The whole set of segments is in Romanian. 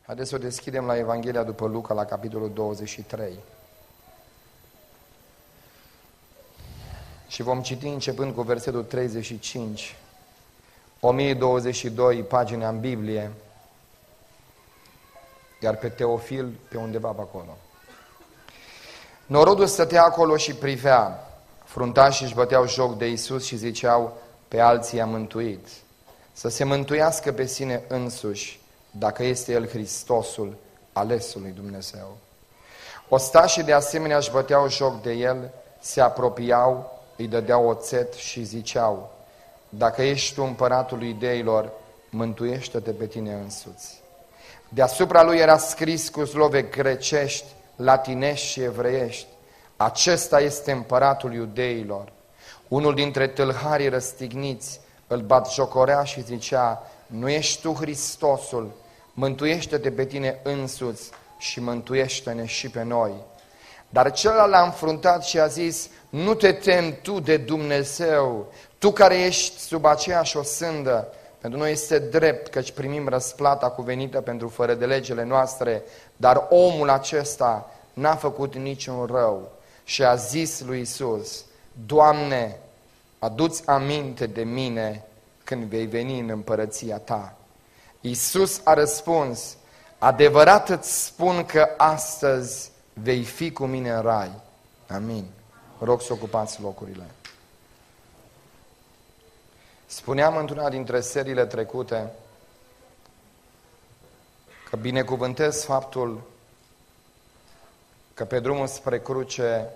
Haideți să o deschidem la Evanghelia după Luca, la capitolul 23. Și vom citi începând cu versetul 35. 1022 pagini în Biblie, iar pe Teofil pe undeva pe acolo. Norodul stătea acolo și privea. Fruntașii își băteau joc de Iisus și ziceau, pe alții i-a mântuit. Să se mântuiască pe sine însuși, dacă este El Hristosul, alesul lui Dumnezeu. Ostașii de asemenea își băteau joc de El, se apropiau, îi dădeau oțet și ziceau, dacă ești tu împăratul iudeilor, mântuiește-te pe tine însuți. Deasupra lui era scris cu slove grecești, latinești și evreiești, acesta este împăratul iudeilor. Unul dintre tâlharii răstigniți îl batjocorea și zicea, nu ești tu Hristosul, mântuiește-te pe tine însuți și mântuiește-ne și pe noi. Dar celălalt l-a înfruntat și a zis, nu te temi tu de Dumnezeu, tu care ești sub aceeași osândă. Pentru noi este drept căci primim răsplata cuvenită pentru fără de legile noastre, dar omul acesta n-a făcut niciun rău. Și a zis lui Iisus, Doamne, adu-ți aminte de mine când vei veni în împărăția ta. Iisus a răspuns, adevărat îți spun că astăzi vei fi cu mine în rai. Amin. Rog să ocupați locurile. Spuneam într-una dintre seriile trecute că binecuvântez faptul că pe drumul spre cruce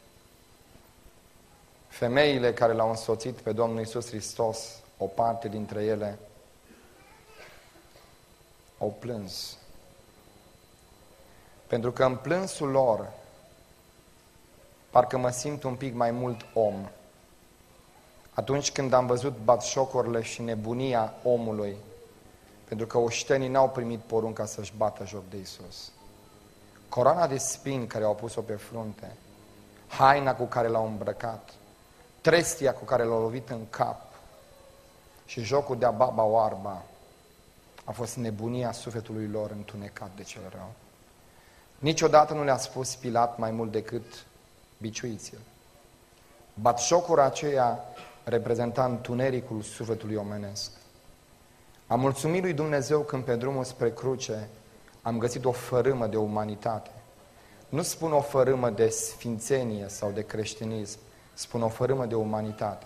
femeile care l-au însoțit pe Domnul Iisus Hristos, o parte dintre ele, au plâns. Pentru că în plânsul lor parcă mă simt un pic mai mult om. Atunci când am văzut batjocorile și nebunia omului, pentru că oștenii n-au primit porunca să-și bată joc de Iisus. Coroana de spini care au pus-o pe frunte, haina cu care l-au îmbrăcat, trestia cu care l-au lovit în cap și jocul de-a baba oarba a fost nebunia sufletului lor întunecat de cel rău. Niciodată nu le-a spus Pilat mai mult decât biciuiți-l. Batjocura aceea reprezenta întunericul sufletului omenesc. Am mulțumit lui Dumnezeu când pe drumul spre cruce am găsit o fărâmă de umanitate. Nu spun o fărâmă de sfințenie sau de creștinism, spun o fărâmă de umanitate.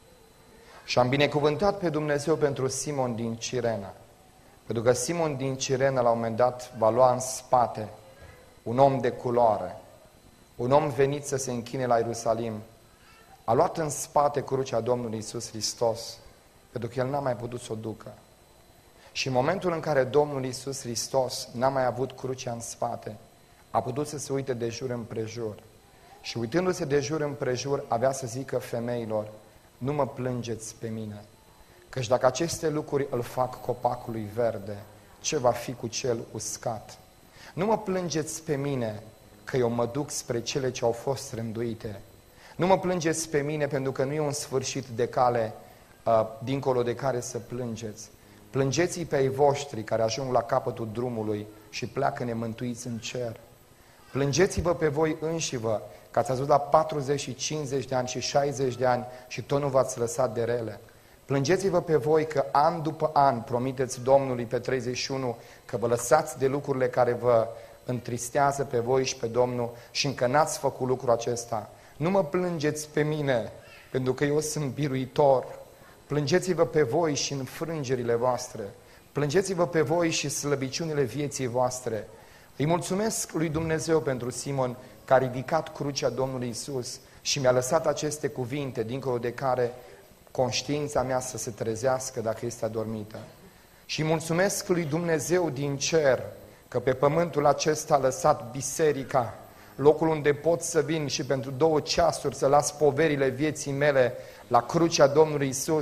Și am binecuvântat pe Dumnezeu pentru Simon din Cirena. Pentru că Simon din Cirena la un moment dat va lua în spate un om de culoare, un om venit să se închine la Ierusalim, a luat în spate crucea Domnului Iisus Hristos, pentru că el n-a mai putut să o ducă. Și în momentul în care Domnul Iisus Hristos n-a mai avut crucea în spate, a putut să se uite de jur împrejur. Și uitându-se de jur împrejur, avea să zică femeilor, nu mă plângeți pe mine, căci dacă aceste lucruri îl fac copacului verde, ce va fi cu cel uscat? Nu mă plângeți pe mine, că eu mă duc spre cele ce au fost rânduite. Nu mă plângeți pe mine, pentru că nu e un sfârșit de cale dincolo de care să plângeți. Plângeți-i pe ai voștri care ajung la capătul drumului și pleacă nemântuiți în cer. Plângeți-vă pe voi înșivă, că ați ajuns la 40 și 50 de ani și 60 de ani și tot nu v-ați lăsat de rele. Plângeți-vă pe voi că an după an promiteți Domnului pe 31 că vă lăsați de lucrurile care vă întristează pe voi și pe Domnul și încă n-ați făcut lucrul acesta. Nu mă plângeți pe mine, pentru că eu sunt biruitor. Plângeți-vă pe voi și înfrângerile voastre. Plângeți-vă pe voi și slăbiciunile vieții voastre. Îi mulțumesc lui Dumnezeu pentru Simon, că a ridicat crucea Domnului Iisus și mi-a lăsat aceste cuvinte, dincolo de care conștiința mea să se trezească dacă este adormită. Și îi mulțumesc lui Dumnezeu din cer, că pe pământul acesta a lăsat biserica, locul unde pot să vin și pentru 2 ceasuri să las poverile vieții mele la crucea Domnului Iisus,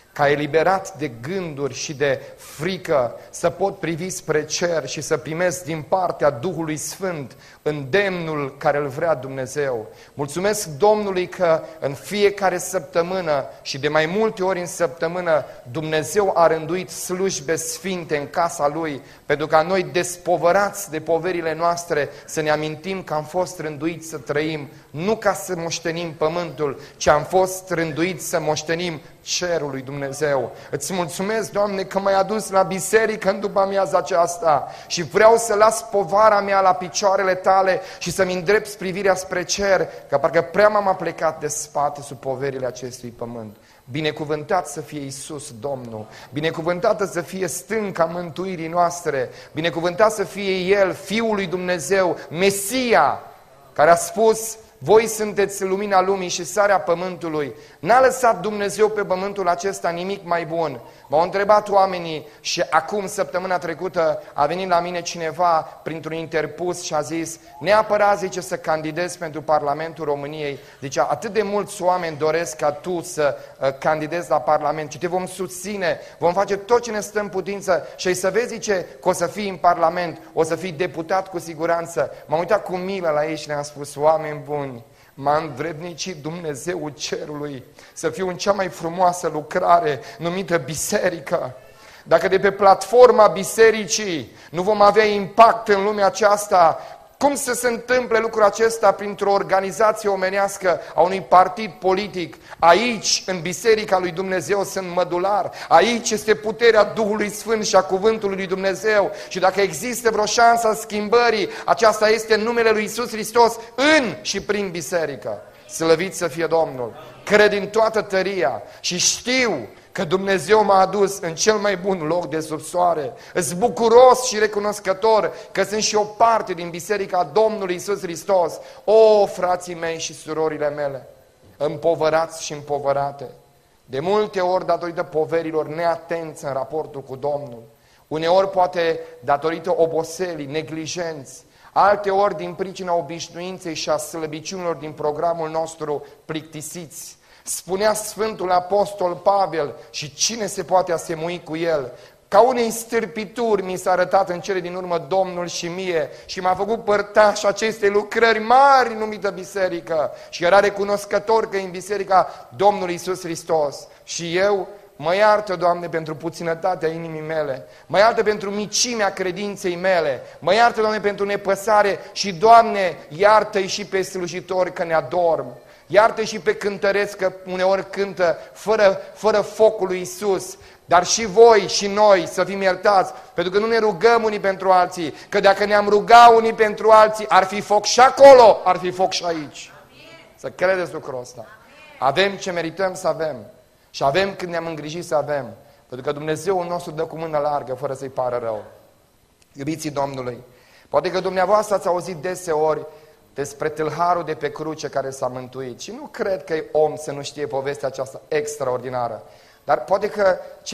ca eliberat de gânduri și de frică, să pot privi spre cer și să primesc din partea Duhului Sfânt îndemnul care îl vrea Dumnezeu. Mulțumesc Domnului că în fiecare săptămână și de mai multe ori în săptămână Dumnezeu a rânduit slujbe sfinte în casa Lui, pentru ca noi, despovărați de poverile noastre, să ne amintim că am fost rânduiți să trăim, nu ca să moștenim pământul, ci am fost rânduiți să moștenim cerul lui Dumnezeu. Îți mulțumesc, Doamne, că m-ai adus la biserică în după amiaza aceasta și vreau să las povara mea la picioarele Tale și să-mi îndrept privirea spre cer, că parcă prea m-am aplecat de spate sub poverile acestui pământ. Binecuvântat să fie Iisus Domnul, binecuvântată să fie stânca mântuirii noastre, binecuvântat să fie El, Fiul lui Dumnezeu, Mesia, care a spus: voi sunteți lumina lumii și sarea pământului. N-a lăsat Dumnezeu pe pământul acesta nimic mai bun. M-au întrebat oamenii și acum, săptămâna trecută, a venit la mine cineva printr-un interpus și a zis: neapărat, zice, să candidezi pentru Parlamentul României. Zice, atât de mulți oameni doresc ca tu să candidezi la Parlament și te vom susține, vom face tot ce ne stă în putință și să vezi, zice, că o să fii în Parlament, o să fii deputat cu siguranță. M-am uitat cu milă la ei și le-am spus: oameni buni, m-a învrednicit Dumnezeul cerului să fiu în cea mai frumoasă lucrare numită biserică. Dacă de pe platforma bisericii nu vom avea impact în lumea aceasta, cum să se întâmple lucrul acesta printr-o organizație omenească a unui partid politic? Aici, în Biserica lui Dumnezeu, sunt mădular. Aici este puterea Duhului Sfânt și a Cuvântului lui Dumnezeu. Și dacă există vreo șansă a schimbării, aceasta este în numele lui Iisus Hristos în și prin biserică. Slăvit să fie Domnul! Cred în toată tăria și știu că Dumnezeu m-a adus în cel mai bun loc de sub soare. Îs bucuros și recunoscător că sunt și o parte din Biserica Domnului Iisus Hristos. O, frații mei și surorile mele, împovărați și împovărate, de multe ori datorită poverilor, neatenți în raportul cu Domnul, uneori poate datorită oboselii, neglijenți, alteori din pricina obișnuinței și a slăbiciunilor din programul nostru plictisiți. Spunea Sfântul Apostol Pavel, și cine se poate asemui cu el? Ca unei stârpituri mi s-a arătat în cele din urmă Domnul și mie și m-a făcut părtaș acestei lucrări mari numită biserică și era recunoscător că e în biserica Domnului Iisus Hristos. Și eu mă iartă, Doamne, pentru puținătatea inimii mele, mă iartă pentru micimea credinței mele, mă iartă, Doamne, pentru nepăsare și, Doamne, iartă-i și pe slujitori că ne adorm. Iartă și pe cântăreți că uneori cântă fără focul lui Iisus, dar și voi și noi să fim iertați, pentru că nu ne rugăm unii pentru alții, că dacă ne-am rugat unii pentru alții, ar fi foc și acolo, ar fi foc și aici. Amin. Să credeți lucrul ăsta. Avem ce merităm să avem și avem când ne-am îngrijit să avem, pentru că Dumnezeul nostru dă cu mână largă fără să-i pară rău. Iubiții Domnului, poate că dumneavoastră ați auzit deseori despre tâlharul de pe cruce care s-a mântuit. Și nu cred că e om să nu știe povestea aceasta extraordinară. Dar poate că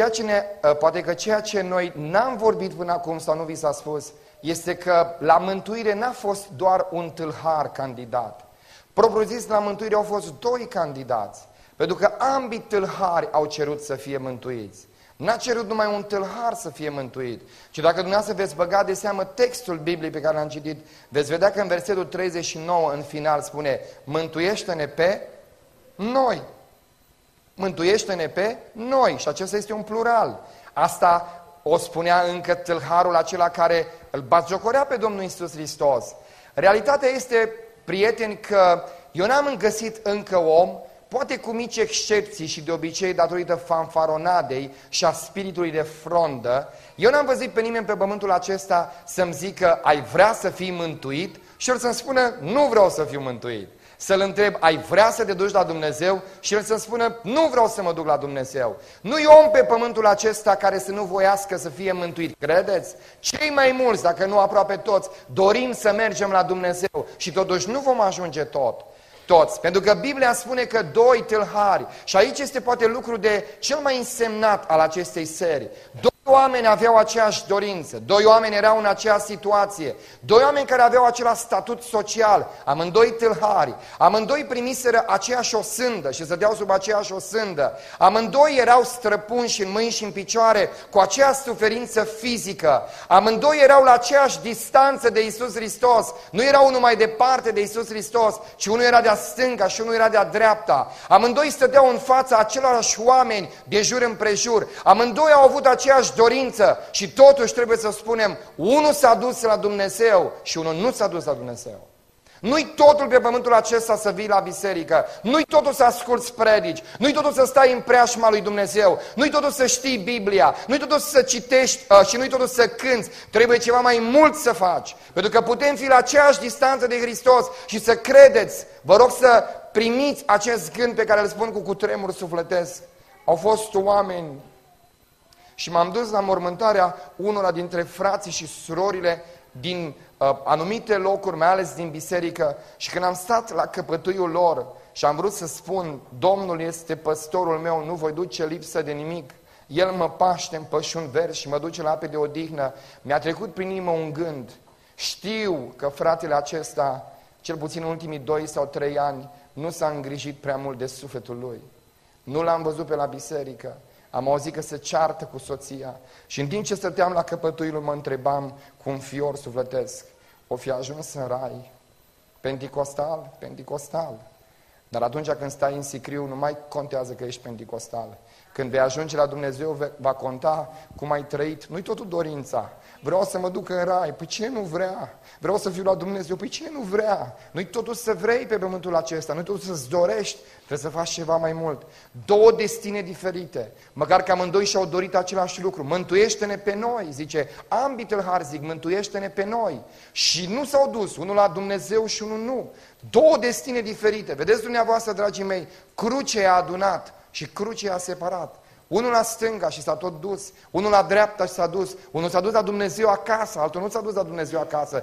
ceea ce noi n-am vorbit până acum sau nu vi s-a spus, este că la mântuire n-a fost doar un tâlhar candidat. Propriu zis, la mântuire au fost doi candidați. Pentru că ambii tâlhari au cerut să fie mântuiți. N-a cerut numai un tâlhar să fie mântuit, ci dacă dumneavoastră veți băga de seamă textul Bibliei pe care l-am citit, veți vedea că în versetul 39 în final spune: mântuiește-ne pe noi. Mântuiește-ne pe noi. Și acesta este un plural. Asta o spunea încă tâlharul acela care îl batjocorea pe Domnul Iisus Hristos. Realitatea este, prieteni, că eu n-am găsit încă om, poate cu mici excepții și de obicei datorită fanfaronadei și a spiritului de frondă, eu n-am văzut pe nimeni pe pământul acesta să-mi zică: ai vrea să fii mântuit? Și el să-mi spună: nu vreau să fiu mântuit. Să-l întreb: ai vrea să te duci la Dumnezeu? Și el să-mi spună: nu vreau să mă duc la Dumnezeu. Nu e om pe pământul acesta care să nu voiască să fie mântuit. Credeți? Cei mai mulți, dacă nu aproape toți, dorim să mergem la Dumnezeu și totuși nu vom ajunge toți. Pentru că Biblia spune că doi tâlhari, și aici este poate lucru de cel mai însemnat al acestei serii, doi oameni aveau aceeași dorință, doi oameni erau în aceeași situație, doi oameni care aveau același statut social, amândoi tâlhari, amândoi primiseră aceeași osândă și stăteau sub aceeași osândă, amândoi erau străpunși în mâini și în picioare cu aceeași suferință fizică, amândoi erau la aceeași distanță de Iisus Hristos, nu era unul mai departe de Iisus Hristos, ci unul era de-a stânga și unul era de-a dreapta, amândoi stăteau în fața acelorași oameni de jur împrejur, amândoi au avut aceeași dorință și totuși trebuie să spunem, unul s-a dus la Dumnezeu și unul nu s-a dus la Dumnezeu. Nu-i totul pe pământul acesta să vii la biserică, nu-i totul să asculți predici, nu-i totul să stai în preajma lui Dumnezeu, nu-i totul să știi Biblia, nu-i totul să citești și nu-i totul să cânți, trebuie ceva mai mult să faci, pentru că putem fi la aceeași distanță de Hristos și să credeți, vă rog să primiți acest gând pe care îl spun cu cutremur sufletesc. Au fost oameni și m-am dus la mormântarea unora dintre frații și surorile din anumite locuri, mai ales din biserică, și când am stat la căpătâiul lor și am vrut să spun, Domnul este păstorul meu, nu voi duce lipsă de nimic, El mă paște în pășuni verzi și mă duce la ape de odihnă, mi-a trecut prin inimă un gând. Știu că fratele acesta, cel puțin în ultimii 2 sau 3 ani, nu s-a îngrijit prea mult de sufletul lui. Nu l-am văzut pe la biserică. Am auzit că se ceartă cu soția și în timp ce stăteam la căpătâiul mă întrebam cu un fior sufletesc, o fi ajuns în rai, penticostal. Dar atunci când stai în sicriu nu mai contează că ești penticostal. Când vei ajunge la Dumnezeu va conta cum ai trăit. Nu-i totul dorința. Vreau să mă duc în rai. Păi ce nu vrea? Vreau să fiu la Dumnezeu. Păi ce nu vrea? Nu-i totul să vrei pe pământul acesta. Nu-i totul să-ți dorești. Trebuie să faci ceva mai mult. Două destine diferite. Măcar că amândoi și-au dorit același lucru. Mântuiește-ne pe noi, zice. Ambii tâlhari zic, mântuiește-ne pe noi. Și nu s-au dus. Unul la Dumnezeu și unul nu. Două destine diferite. Vedeți dumneavoastră, dragii mei, crucea i-a adunat și crucea i-a separat. Unul la stânga și s-a tot dus, unul la dreapta și s-a dus, unul s-a dus la Dumnezeu acasă, altul nu s-a dus la Dumnezeu acasă,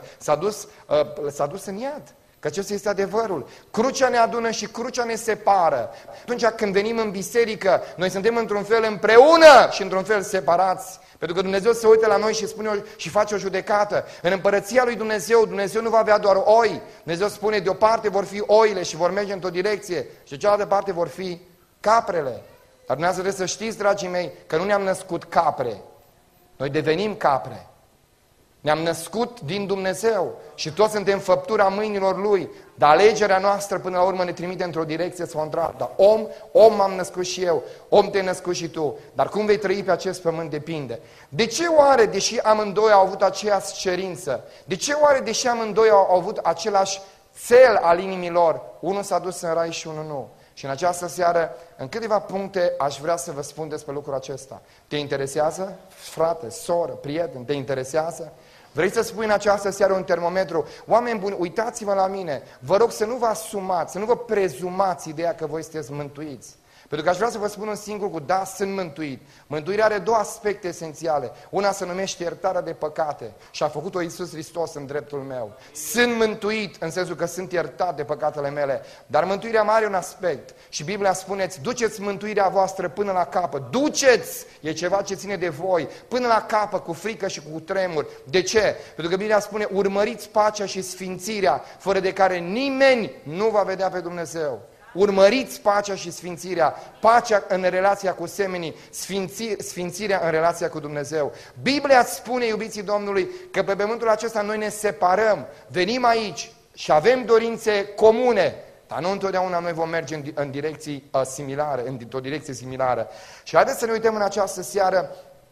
s-a dus în iad. Că acesta este adevărul. Crucea ne adună și crucea ne separă. Atunci când venim în biserică, noi suntem într-un fel împreună și într-un fel separați. Pentru că Dumnezeu se uită la noi și spune și face o judecată. În împărăția lui Dumnezeu, Dumnezeu nu va avea doar oi. Dumnezeu spune, de o parte vor fi oile și vor merge într-o direcție și de cealaltă parte vor fi caprele. Dar dumneavoastră trebuie să știți, dragii mei, că nu ne-am născut capre. Noi devenim capre. Ne-am născut din Dumnezeu și toți suntem făptura mâinilor Lui. Dar alegerea noastră până la urmă ne trimite într-o direcție sau într-alta. Om m-am născut și eu, om te-ai născut și tu. Dar cum vei trăi pe acest pământ depinde. De ce oare, deși amândoi au avut aceeași cerință, de ce oare, deși amândoi au avut același cel al inimilor, unul s-a dus în rai și unul nu? Și în această seară, în câteva puncte, aș vrea să vă spun despre lucrul acesta. Te interesează, frate, soră, prieten, te interesează? Vrei să spui în această seară un termometru? Oameni buni, uitați-vă la mine. Vă rog să nu vă asumați, să nu vă prezumați ideea că voi sunteți mântuiți. Pentru că aș vrea să vă spun un singur lucru, da, sunt mântuit. Mântuirea are două aspecte esențiale. Una se numește iertarea de păcate și a făcut-o Iisus Hristos în dreptul meu. Sunt mântuit în sensul că sunt iertat de păcatele mele. Dar mântuirea mai are un aspect. Și Biblia spuneți, duceți mântuirea voastră până la capăt. Duceți! E ceva ce ține de voi. Până la capăt, cu frică și cu tremur. De ce? Pentru că Biblia spune, urmăriți pacea și sfințirea, fără de care nimeni nu va vedea pe Dumnezeu. Urmăriți pacea și sfințirea, pacea în relația cu semenii, sfințirea în relația cu Dumnezeu. Biblia spune, iubiții Domnului, că pe pământul acesta noi ne separăm, venim aici și avem dorințe comune, dar nu întotdeauna noi vom merge în direcții similare, într-o direcție similară. Și haideți să ne uităm în această seară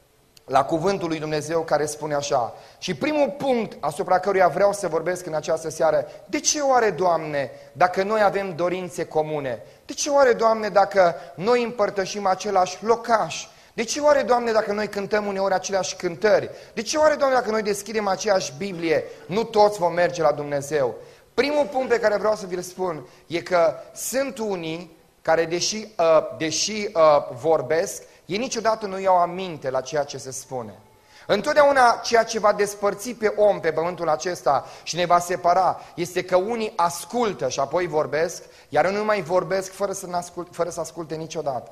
la cuvântul lui Dumnezeu care spune așa. Și primul punct asupra căruia vreau să vorbesc în această seară, de ce oare, Doamne, dacă noi avem dorințe comune? De ce oare, Doamne, dacă noi împărtășim același locaș? De ce oare, Doamne, dacă noi cântăm uneori aceleași cântări? De ce oare, Doamne, dacă noi deschidem aceeași Biblie, nu toți vom merge la Dumnezeu? Primul punct pe care vreau să vi-l spun e că sunt unii care, deși vorbesc, ei niciodată nu iau aminte la ceea ce se spune. Întotdeauna ceea ce va despărți pe om pe pământul acesta și ne va separa este că unii ascultă și apoi vorbesc, iar unii nu mai vorbesc fără să asculte niciodată.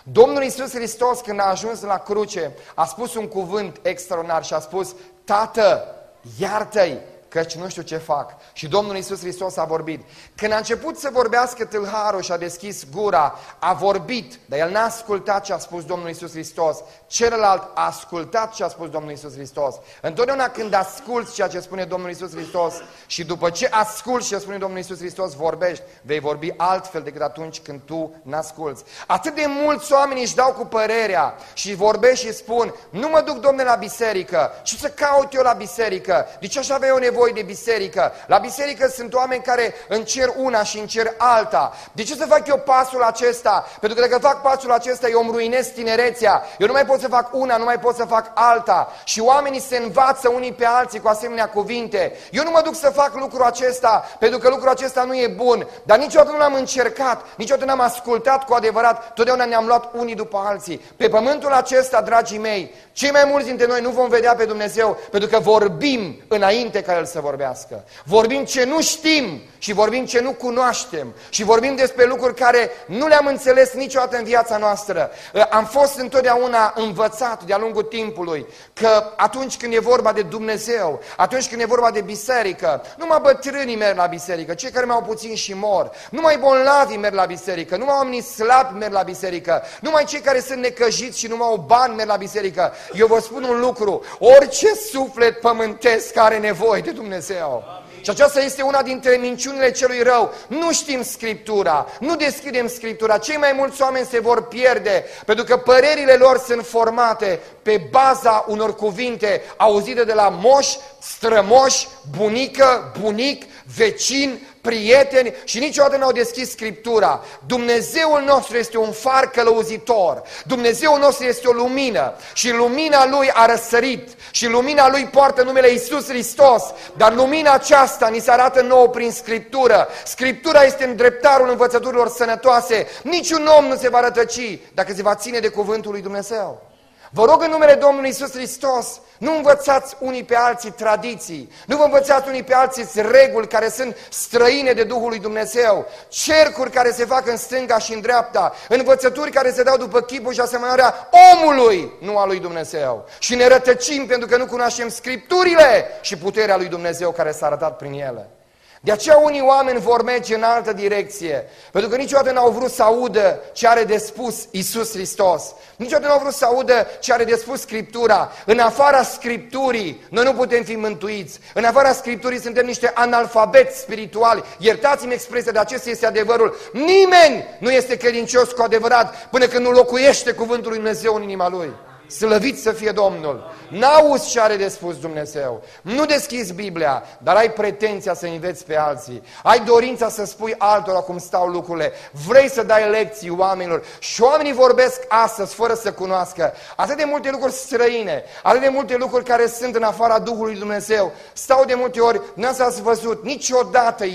Domnul Iisus Hristos, când a ajuns la cruce, a spus un cuvânt extraordinar și a spus: Tată, iartă-i, căci nu știu ce fac. Și Domnul Iisus Hristos a vorbit. Când a început să vorbească tâlharul și a deschis gura, a vorbit, dar el n-a ascultat ce a spus Domnul Iisus Hristos. Celălalt a ascultat ce a spus Domnul Iisus Hristos. Întotdeauna când asculți ceea ce spune Domnul Iisus Hristos și după ce asculți ce spune Domnul Iisus Hristos, vorbești, vei vorbi altfel decât atunci când tu n-asculți. Atât de mulți oameni își dau cu părerea și vorbesc și spun: nu mă duc, Domne, la biserică. Ce să caut eu la biserică? De ce aș avea eu nevoie de biserică? La biserică sunt oameni care încer una și încer alta. De ce să fac eu pasul acesta? Pentru că dacă fac pasul acesta, eu îmi ruinez tinerețea. Eu nu mai pot să fac una, nu mai pot să fac alta. Și oamenii se învață unii pe alții cu asemenea cuvinte. Eu nu mă duc să fac lucrul acesta, pentru că lucrul acesta nu e bun. Dar niciodată nu l-am încercat, niciodată n-am ascultat cu adevărat. Totdeauna ne-am luat unii după alții. Pe pământul acesta, dragii mei, cei mai mulți dintre noi nu vom vedea pe Dumnezeu, pentru că vorbim înainte ca El să vorbească. Vorbim ce nu știm și vorbim ce nu cunoaștem și vorbim despre lucruri care nu le-am înțeles niciodată în viața noastră. Am fost întotdeauna învățat de-a lungul timpului că atunci când e vorba de Dumnezeu, atunci când e vorba de biserică, numai bătrânii merg la biserică, cei care mai au puțin și mor, numai bolnavii merg la biserică, numai oamenii slabi merg la biserică, numai cei care sunt necăjiți și numai au bani merg la biserică. Eu vă spun un lucru: orice suflet pământesc are nevoie de Dumnezeu. Și aceasta este una dintre minciunile celui rău. Nu știm Scriptura, nu deschidem Scriptura. Cei mai mulți oameni se vor pierde, pentru că părerile lor sunt formate pe baza unor cuvinte auzite de la moși, strămoși, bunică, bunic, vecin, prieteni și niciodată n-au deschis Scriptura. Dumnezeul nostru este un far călăuzitor. Dumnezeul nostru este o lumină și lumina Lui a răsărit și lumina Lui poartă numele Iisus Hristos. Dar lumina aceasta ni se arată nouă prin Scriptură. Scriptura este îndreptarul învățăturilor sănătoase. Niciun om nu se va rătăci dacă se va ține de cuvântul lui Dumnezeu. Vă rog în numele Domnului Iisus Hristos, nu învățați unii pe alții tradiții, nu vă învățați unii pe alții reguli care sunt străine de Duhul lui Dumnezeu, cercuri care se fac în stânga și în dreapta, învățături care se dau după chipul și asemănarea omului, nu a lui Dumnezeu. Și ne rătăcim pentru că nu cunoaștem Scripturile și puterea lui Dumnezeu care s-a arătat prin ele. De aceea unii oameni vor merge în altă direcție, pentru că niciodată n-au vrut să audă ce are de spus Iisus Hristos. Niciodată n-au vrut să audă ce are de spus Scriptura. În afara Scripturii, noi nu putem fi mântuiți. În afara Scripturii suntem niște analfabeti spirituali. Iertați-mi expresia, dar acesta este adevărul. Nimeni nu este credincios cu adevărat până când nu locuiește cuvântul lui Dumnezeu în inima lui. Slăvit să fie Domnul! N-auzi ce are de spus Dumnezeu. Nu deschizi Biblia, dar ai pretenția să înveți pe alții. Ai dorința să spui altora cum stau lucrurile. Vrei să dai lecții oamenilor. Și oamenii vorbesc astăzi fără să cunoască atât de multe lucruri străine, atât de multe lucruri care sunt în afara Duhului lui Dumnezeu. Stau de multe ori, n-ați văzut, niciodată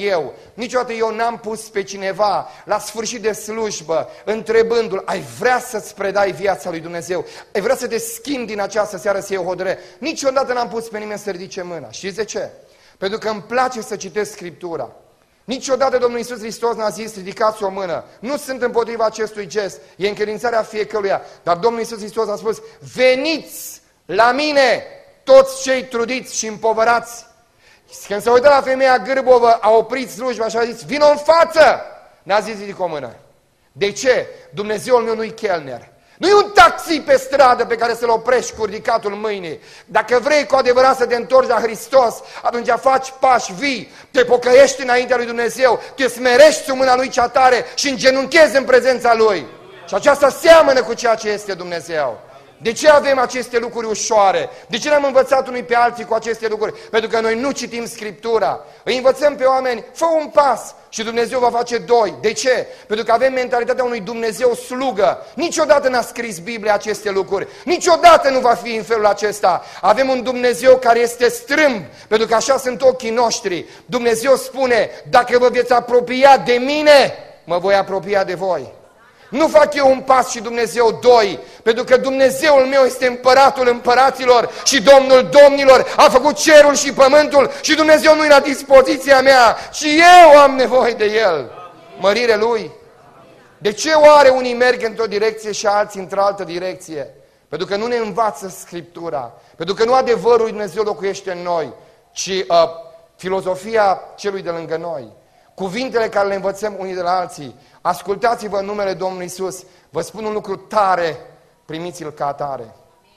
eu n-am pus pe cineva la sfârșit de slujbă întrebându-l: ai vrea să-ți predai viața lui Dumnezeu? Ai vrea să te schimbi din această seară să iei o hotărâre? Niciodată n-am pus pe nimeni să ridice mâna. Știți de ce? Pentru că îmi place să citesc Scriptura. Niciodată Domnul Iisus Hristos n-a zis: ridicați o mână. Nu sunt împotriva acestui gest, e încredințarea fiecăruia. Dar Domnul Iisus Hristos a spus: veniți la mine toți cei trudiți și împovărați. Când se uită la femeia gârbovă, a oprit slujba și a zis: vino în față! N-a zis: ridic o mână. De ce? Dumnezeul meu nu-i chelner. Nu e un taxi pe stradă pe care să-l oprești cu ridicatul mâinii. Dacă vrei cu adevărat să te întorci la Hristos, atunci faci pași vii, te pocăiești înaintea lui Dumnezeu, te smerești sub mâna Lui cea tare și îngenunchezi în prezența Lui. Și aceasta seamănă cu ceea ce este Dumnezeu. De ce avem aceste lucruri ușoare? De ce ne-am învățat unii pe alții cu aceste lucruri? Pentru că noi nu citim Scriptura. Îi învățăm pe oameni: fă un pas și Dumnezeu va face doi. De ce? Pentru că avem mentalitatea unui Dumnezeu slugă. Niciodată n-a scris Biblia aceste lucruri. Niciodată nu va fi în felul acesta. Avem un Dumnezeu care este strâmb, pentru că așa sunt ochii noștri. Dumnezeu spune: dacă vă veți apropia de mine, mă voi apropia de voi. Nu fac eu un pas și Dumnezeu doi, pentru că Dumnezeul meu este împăratul împăraților și Domnul domnilor, a făcut cerul și pământul și Dumnezeu nu e la dispoziția mea, ci eu am nevoie de El. Mărire Lui. De ce oare unii merg într-o direcție și alții într-altă direcție? Pentru că nu ne învață Scriptura, pentru că nu adevărul lui Dumnezeu locuiește în noi, ci filozofia celui de lângă noi. Cuvintele care le învățăm unii de la alții. Ascultați-vă în numele Domnului Iisus. Vă spun un lucru tare, primiți-l ca atare.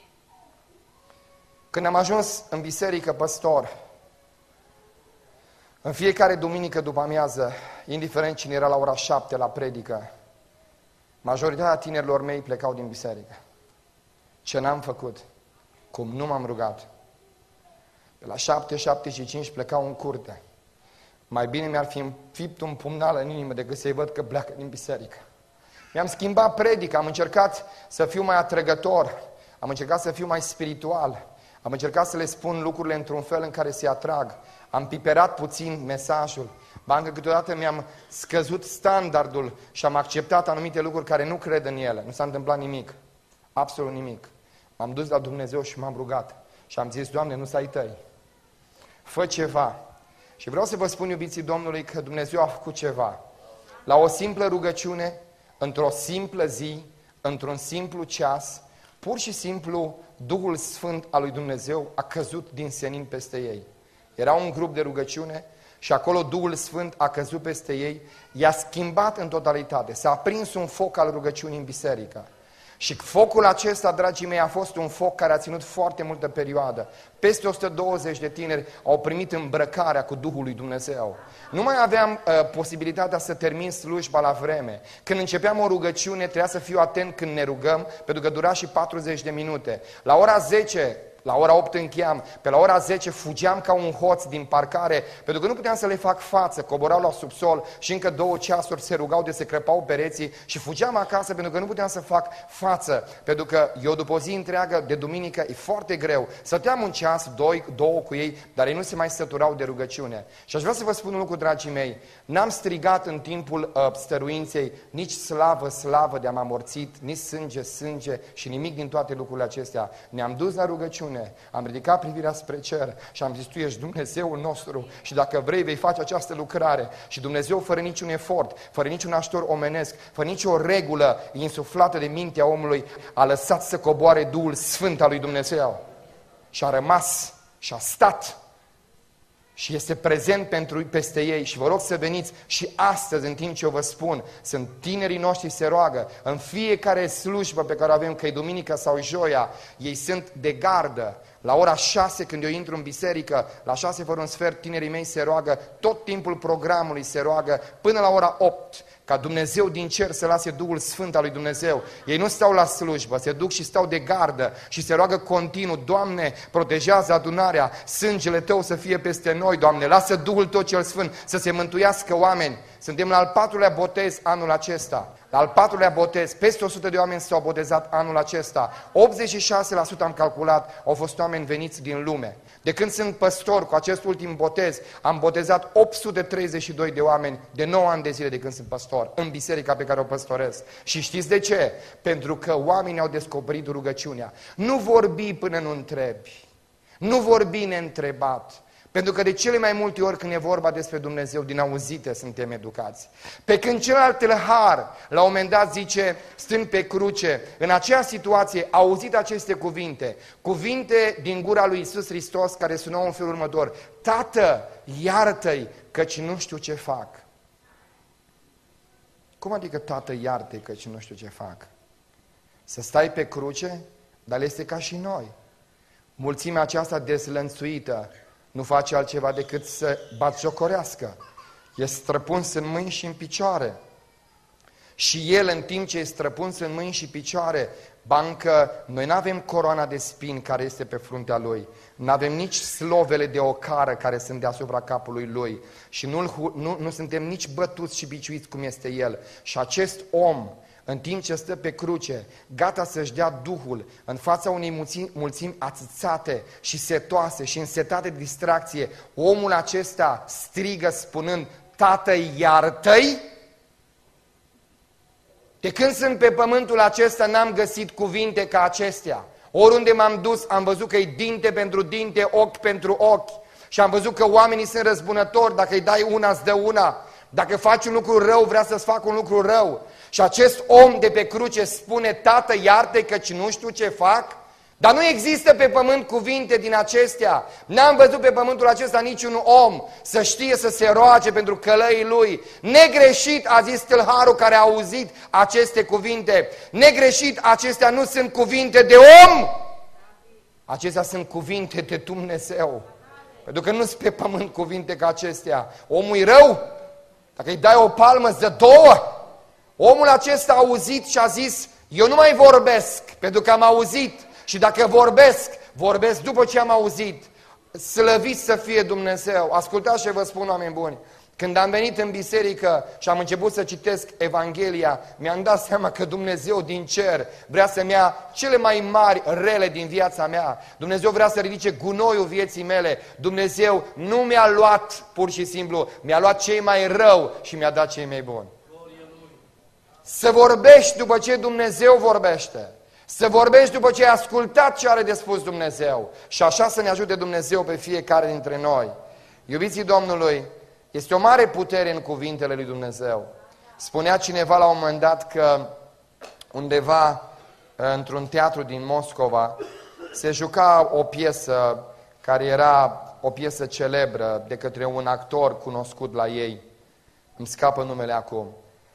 Când am ajuns în biserică păstor, în fiecare duminică după amiază, indiferent cine era la ora 7 la predică, majoritatea tinerilor mei plecau din biserică. Ce n-am făcut? Cum nu m-am rugat? De la 7, 7 și 5 plecau în curte. Mai bine mi-ar fi înfipt un pumnal în inimă decât să-i văd că pleacă din biserică. Mi-am schimbat predica, am încercat să fiu mai atrăgător, am încercat să fiu mai spiritual, am încercat să le spun lucrurile într-un fel în care se atrag, am piperat puțin mesajul, bancă câteodată mi-am scăzut standardul și am acceptat anumite lucruri care nu cred în ele. Nu s-a întâmplat nimic, absolut nimic. M-am dus la Dumnezeu și m-am rugat și am zis, Doamne, nu să-i tăi, fă ceva. Și vreau să vă spun, iubiții Domnului, că Dumnezeu a făcut ceva. La o simplă rugăciune, într-o simplă zi, într-un simplu ceas, pur și simplu Duhul Sfânt al lui Dumnezeu a căzut din senin peste ei. Era un grup de rugăciune și acolo Duhul Sfânt a căzut peste ei, i-a schimbat în totalitate. S-a aprins un foc al rugăciunii în biserică. Și focul acesta, dragii mei, a fost un foc care a ținut foarte multă perioadă. Peste 120 de tineri au primit îmbrăcarea cu Duhul lui Dumnezeu. Nu mai aveam posibilitatea să termin slujba la vreme. Când începeam o rugăciune, trebuia să fiu atent când ne rugăm, pentru că dura și 40 de minute. La ora 10... La ora 8 încheiam, pe la ora 10 fugeam ca un hoț din parcare, pentru că nu puteam să le fac față, coborau la subsol și încă 2 ceasuri se rugau de se crăpau pereții și fugeam acasă pentru că nu puteam să fac față, pentru că eu după o zi întreagă de duminică e foarte greu. Stăteam un ceas, 2 cu ei, dar ei nu se mai săturau de rugăciune. Și aș vrea să vă spun un lucru, dragii mei, n-am strigat în timpul stăruinței nici slavă, slavă de-am amorțit, nici sânge, sânge și nimic din toate lucrurile acestea. Ne-am dus la rugăciune. Am ridicat privirea spre cer și am zis, Tu ești Dumnezeul nostru și dacă vrei vei face această lucrare. Și Dumnezeu, fără niciun efort, fără niciun ajutor omenesc, fără nicio regulă insuflată de mintea omului, a lăsat să coboare Duhul Sfânt al lui Dumnezeu. Și a rămas și a stat și este prezent peste ei. Și vă rog să veniți și astăzi, în timp ce eu vă spun, sunt tinerii noștri se roagă, în fiecare slujbă pe care o avem, că e duminica sau joia, ei sunt de gardă. La ora 6, când eu intru în biserică, la 6 fără un sfert, tinerii mei se roagă, tot timpul programului se roagă, până la ora 8, ca Dumnezeu din cer să lase Duhul Sfânt al lui Dumnezeu. Ei nu stau la slujbă, se duc și stau de gardă și se roagă continuu, Doamne, protejează adunarea, sângele Tău să fie peste noi, Doamne, lasă Duhul Tău cel Sfânt să se mântuiască oameni. Suntem la al 4-lea botez anul acesta. La al 4-lea botez, peste 100 de oameni s-au botezat anul acesta. 86% am calculat, au fost oameni veniți din lume. De când sunt păstor cu acest ultim botez, am botezat 832 de oameni de 9 ani de zile de când sunt păstor, în biserica pe care o păstorez. Și știți de ce? Pentru că oamenii au descoperit rugăciunea. Nu vorbi până nu întrebi. Nu vorbi neîntrebat. Pentru că de cele mai multe ori când e vorba despre Dumnezeu, din auzite suntem educați. Pe când celălalt tâlhar, la un moment dat zice, stând pe cruce, în acea situație, a auzit aceste cuvinte, cuvinte din gura lui Iisus Hristos care sunau în felul următor, Tată, iartă-i, căci nu știu ce fac. Cum adică, Tată, iartă-i, căci nu știu ce fac? Să stai pe cruce, dar este ca și noi. Mulțimea aceasta dezlănțuită nu face altceva decât să batjocorească. E străpuns în mâini și în picioare. Și el, în timp ce e străpuns în mâini și picioare, bancă, noi nu avem coroana de spini care este pe fruntea lui, nu avem nici slovele de ocară care sunt deasupra capului lui și nu suntem nici bătuți și biciuiți cum este el. Și acest om, în timp ce stă pe cruce, gata să-și dea Duhul în fața unei mulțimi ațățate și setoase și însetate de distracție, omul acesta strigă spunând, Tată, iartă-i! De când sunt pe pământul acesta n-am găsit cuvinte ca acestea. Oriunde m-am dus am văzut că e dinte pentru dinte, ochi pentru ochi. Și am văzut că oamenii sunt răzbunători, dacă îi dai una, îți dă una. Dacă faci un lucru rău, vrea să-ți facă un lucru rău. Și acest om de pe cruce spune, Tată, iartă-i căci nu știu ce fac. Dar nu există pe pământ cuvinte din acestea. N-am văzut pe pământul acesta niciun om să știe să se roage pentru călăii lui. Negreșit, a zis tâlharul care a auzit aceste cuvinte. Negreșit, acestea nu sunt cuvinte de om. Acestea sunt cuvinte de Dumnezeu. Pentru că nu sunt pe pământ cuvinte ca acestea. Omul e rău. Dacă îi dai o palmă, îți dă două. Omul acesta a auzit și a zis, eu nu mai vorbesc, pentru că am auzit. Și dacă vorbesc după ce am auzit. Slăvit să fie Dumnezeu. Ascultați ce vă spun, oameni buni. Când am venit în biserică și am început să citesc Evanghelia, mi-am dat seama că Dumnezeu din cer vrea să-mi ia cele mai mari rele din viața mea. Dumnezeu vrea să ridice gunoiul vieții mele. Dumnezeu nu mi-a luat pur și simplu, mi-a luat cei mai rău și mi-a dat cei mai buni. Să vorbești după ce Dumnezeu vorbește. Să vorbești după ce ai ascultat ce are de spus Dumnezeu. Și așa să ne ajute Dumnezeu pe fiecare dintre noi. Iubiții Domnului, este o mare putere în cuvintele lui Dumnezeu. Spunea cineva la un moment dat că undeva într-un teatru din Moscova se juca o piesă care era o piesă celebră de către un actor cunoscut la ei. Îmi scapă numele acum.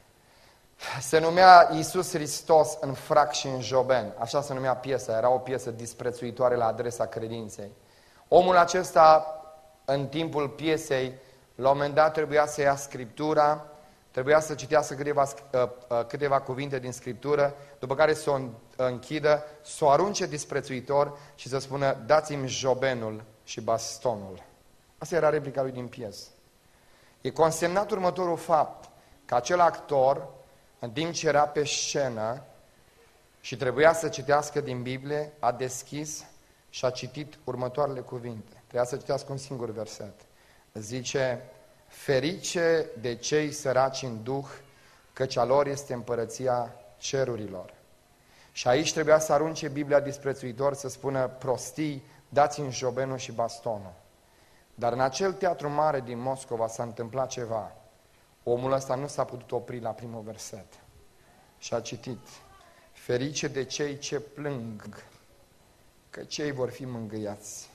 Se numea Iisus Hristos în frac și în joben. Așa se numea piesa. Era o piesă disprețuitoare la adresa credinței. Omul acesta, în timpul piesei, la un moment dat trebuia să ia Scriptura, trebuia să citească câteva cuvinte din Scriptură, după care să o închidă, să o arunce disprețuitor și să spună, dați-mi jobenul și bastonul. Asta era replica lui din piesă. E consemnat următorul fapt, că acel actor, în timp ce era pe scenă și trebuia să citească din Biblie, a deschis și a citit următoarele cuvinte. Trebuia să citească un singur verset. Zice, ferice de cei săraci în duh, căci a lor este împărăția cerurilor. Și aici trebuia să arunce Biblia disprețuitor, să spună, prostii, dați-mi jobenul și bastonul. Dar în acel teatru mare din Moscova s-a întâmplat ceva. Omul ăsta nu s-a putut opri la primul verset. Și a citit, ferice de cei ce plâng, că cei vor fi mângâiați.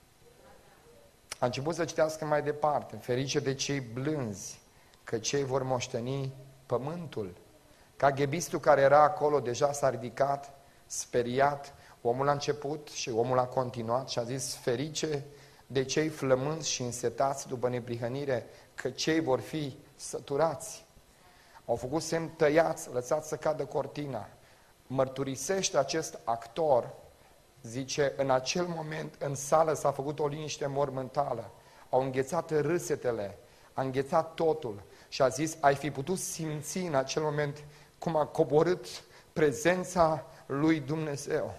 A început să citească mai departe, ferice de cei blânzi, că cei vor moșteni pământul. Caghebistul care era acolo deja s-a ridicat, speriat, omul a început și omul a continuat și a zis, ferice de cei flămânzi și însetați după neprihănire, că cei vor fi săturați. Au făcut semn, tăiați, lăsați să cadă cortina. Mărturisește acest actor, zice, în acel moment în sală s-a făcut o liniște mormântală. Au înghețat râsetele, a înghețat totul și a zis, ai fi putut simți în acel moment cum a coborât prezența lui Dumnezeu.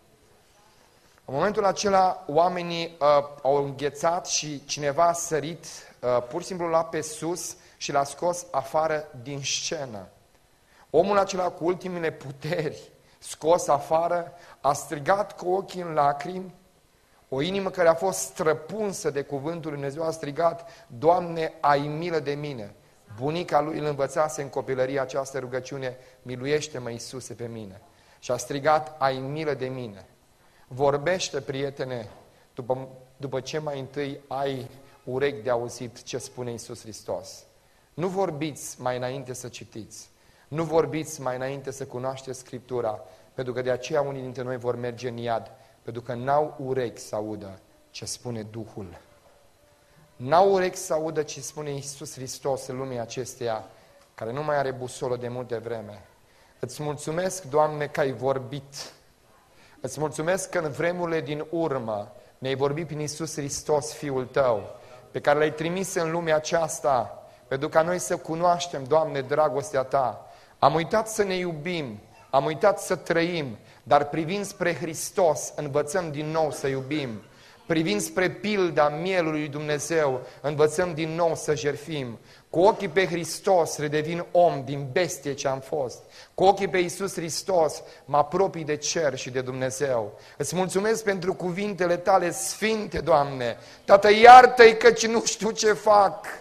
În momentul acela oamenii au înghețat și cineva a sărit, pur și simplu l-a pe sus și l-a scos afară din scenă. Omul acela cu ultimele puteri, scos afară, a strigat cu ochii în lacrimi, o inimă care a fost străpunsă de cuvântul lui Dumnezeu a strigat, Doamne, ai milă de mine. Bunica lui îl învățase în copilărie această rugăciune, miluiește-mă, Iisuse, pe mine. Și a strigat, ai milă de mine. Vorbește, prietene, după ce mai întâi ai urechi de auzit ce spune Iisus Hristos. Nu vorbiți mai înainte să citiți. Nu vorbiți mai înainte să cunoașteți Scriptura, pentru că de aceea unii dintre noi vor merge în iad, pentru că n-au urechi să audă ce spune Duhul. N-au urechi să audă ce spune Iisus Hristos în lumea acesteia, care nu mai are busolă de multe vreme. Îți mulțumesc, Doamne, că ai vorbit. Îți mulțumesc că în vremurile din urmă ne-ai vorbit prin Iisus Hristos, Fiul Tău, pe care L-ai trimis în lumea aceasta, pentru ca noi să cunoaștem, Doamne, dragostea Ta. Am uitat să ne iubim, am uitat să trăim, dar privind spre Hristos, învățăm din nou să iubim. Privind spre pilda mielului lui Dumnezeu, învățăm din nou să jertfim. Cu ochii pe Hristos redevin om din bestie ce am fost. Cu ochii pe Iisus Hristos mă apropii de cer și de Dumnezeu. Îți mulțumesc pentru cuvintele Tale sfinte, Doamne. Tată, iartă-i căci nu știu ce fac.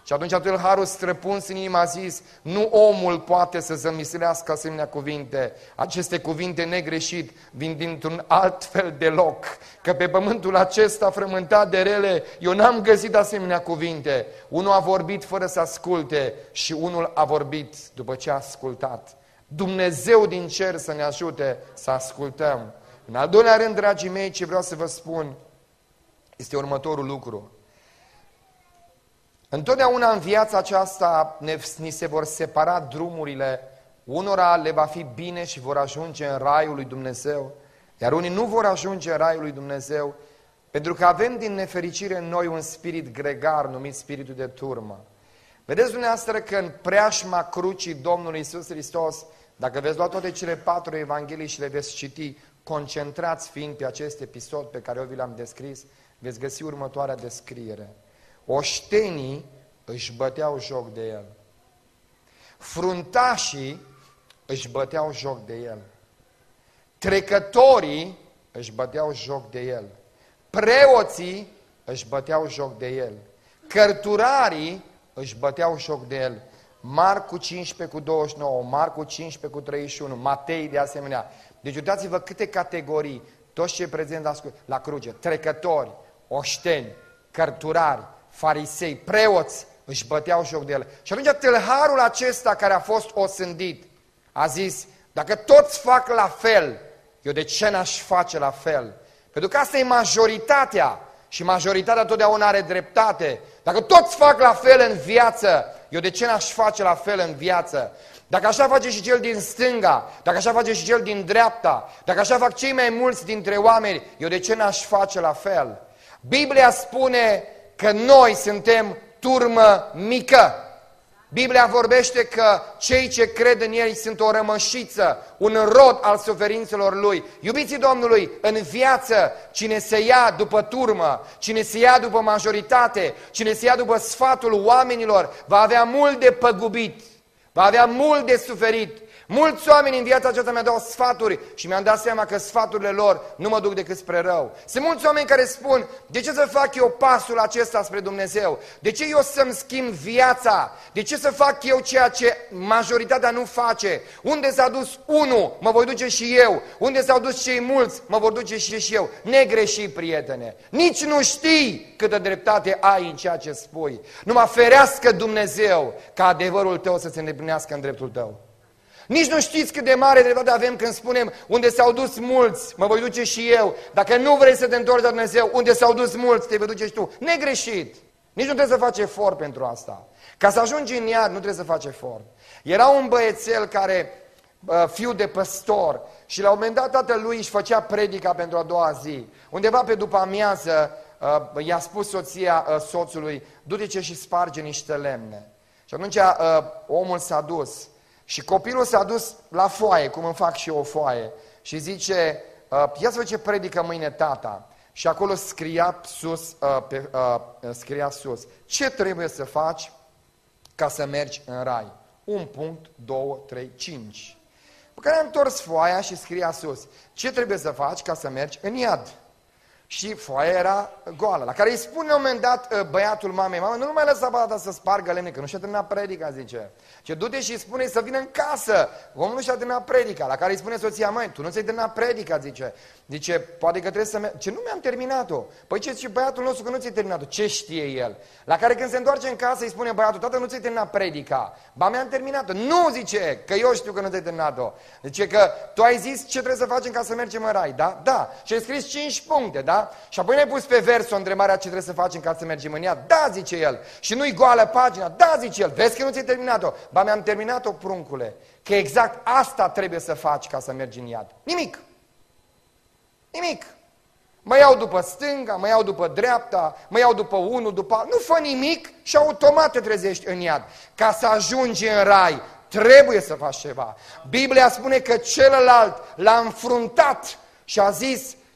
Și atunci tâlharul străpuns în inimă a zis, nu omul poate să zămislească asemenea cuvinte. Aceste cuvinte negreșit vin dintr-un alt fel de loc. Că pe pământul acesta frământat de rele, eu n-am găsit asemenea cuvinte. Unul a vorbit fără să asculte și unul a vorbit după ce a ascultat. Dumnezeu din cer să ne ajute să ascultăm. În al doilea rând, dragii mei, ce vreau să vă spun este următorul lucru. Întotdeauna în viața aceasta ni se vor separa drumurile, unora le va fi bine și vor ajunge în raiul lui Dumnezeu, iar unii nu vor ajunge în raiul lui Dumnezeu, pentru că avem din nefericire în noi un spirit gregar numit spiritul de turmă. Vedeți dumneavoastră că în preajma crucii Domnului Iisus Hristos, dacă veți lua toate cele 4 evanghelii și le veți citi, concentrați fiind pe acest episod pe care eu vi l-am descris, veți găsi următoarea descriere. Oștenii își băteau joc de el. Fruntașii își băteau joc de el. Trecătorii își băteau joc de el. Preoții își băteau joc de el. Cărturarii își băteau joc de el. Marcu 15 cu 29, Marcu 15 cu 31, Matei de asemenea. Deci uitați-vă câte categorii, toți cei prezenți la cruce, trecători, oșteni, cărturari, farisei, preoți, își băteau joc de el. Și atunci tâlharul acesta care a fost osândit a zis, dacă toți fac la fel, eu de ce n-aș face la fel? Pentru că asta e majoritatea și majoritatea totdeauna are dreptate. Dacă toți fac la fel în viață, eu de ce n-aș face la fel în viață? Dacă așa face și cel din stânga, dacă așa face și cel din dreapta, dacă așa fac cei mai mulți dintre oameni, eu de ce n-aș face la fel? Biblia spune că noi suntem turmă mică. Biblia vorbește că cei ce cred în ei sunt o rămășiță, un rod al suferințelor lui. Iubiții Domnului, în viață, cine se ia după turmă, cine se ia după majoritate, cine se ia după sfatul oamenilor, va avea mult de păgubit, va avea mult de suferit. Mulți oameni în viața aceasta mi-au dat sfaturi și mi-am dat seama că sfaturile lor nu mă duc decât spre rău. Sunt mulți oameni care spun, de ce să fac eu pasul acesta spre Dumnezeu? De ce eu să-mi schimb viața? De ce să fac eu ceea ce majoritatea nu face? Unde s-a dus unul, mă voi duce și eu. Unde s-au dus cei mulți, mă vor duce și eu. Negreșit, prietene. Nici nu știi câtă dreptate ai în ceea ce spui. Numai ferească Dumnezeu ca adevărul tău să se îndeplinească în dreptul tău. Nici nu știți cât de mare dreptate avem când spunem unde s-au dus mulți, mă voi duce și eu. Dacă nu vrei să te întorci la Dumnezeu, unde s-au dus mulți, te vei duce și tu. Negreșit. Nici nu trebuie să faci efort pentru asta. Ca să ajungi în iad, nu trebuie să faci efort. Era un băiețel care, fiu de păstor, și la un moment dat tatălui își făcea predica pentru a doua zi. Undeva pe după amiază i-a spus soțului, du-te și sparge niște lemne. Și atunci omul s-a dus. Și copilul s-a dus la foaie, cum îmi fac și eu o foaie, și zice, ia să văd ce predică mâine tata. Și acolo scria sus, ce trebuie să faci ca să mergi în rai? 1 punct, 2, 3, 5. Pe care am întors foaia și scria sus, ce trebuie să faci ca să mergi în iad? Și foaia era goală, la care îi spune la un moment dat băiatul mamei, mamă, nu mai lăsa bata să spargă lemne, că nu și-a terminat predica, zice. Ce du-te și spune să vină în casă, omul nu și-a terminat predica, la care îi spune soția, măi, tu nu ți-ai terminat predica, zice. Zice, poate că trebuie să mergi. Ce, nu mi-am terminat-o? Păi ce zice băiatul nostru că nu ți-ai terminat-o? Ce știe el? La care când se întoarce în casă îi spune băiatul, tată, nu ți-ai terminat predica. Ba, mi-am terminat-o. Nu, zice, că eu știu că nu ți-ai terminat-o. Zice că tu ai zis ce trebuie să facem ca să mergem în rai, da? Da. Și ai scris 5 puncte, da? Și apoi ne-ai pus pe vers o întrebare ce trebuie să facem ca să mergem în iad. Da, zice el. Și nu-i goală pagina. Da, zice el. Vezi că nu ți-ai terminat-o. Ba, mi-am terminat-o, pruncule. Că exact asta trebuie să faci ca să mergi în iad. Nimic. Nimic. Mă iau după stânga, mă iau după dreapta, mă iau după unul, după altul. Nu fă nimic și automat te trezești în iad. Ca să ajungi în rai, trebuie să faci ceva. Biblia spune că celălalt l-a înfruntat și a zis,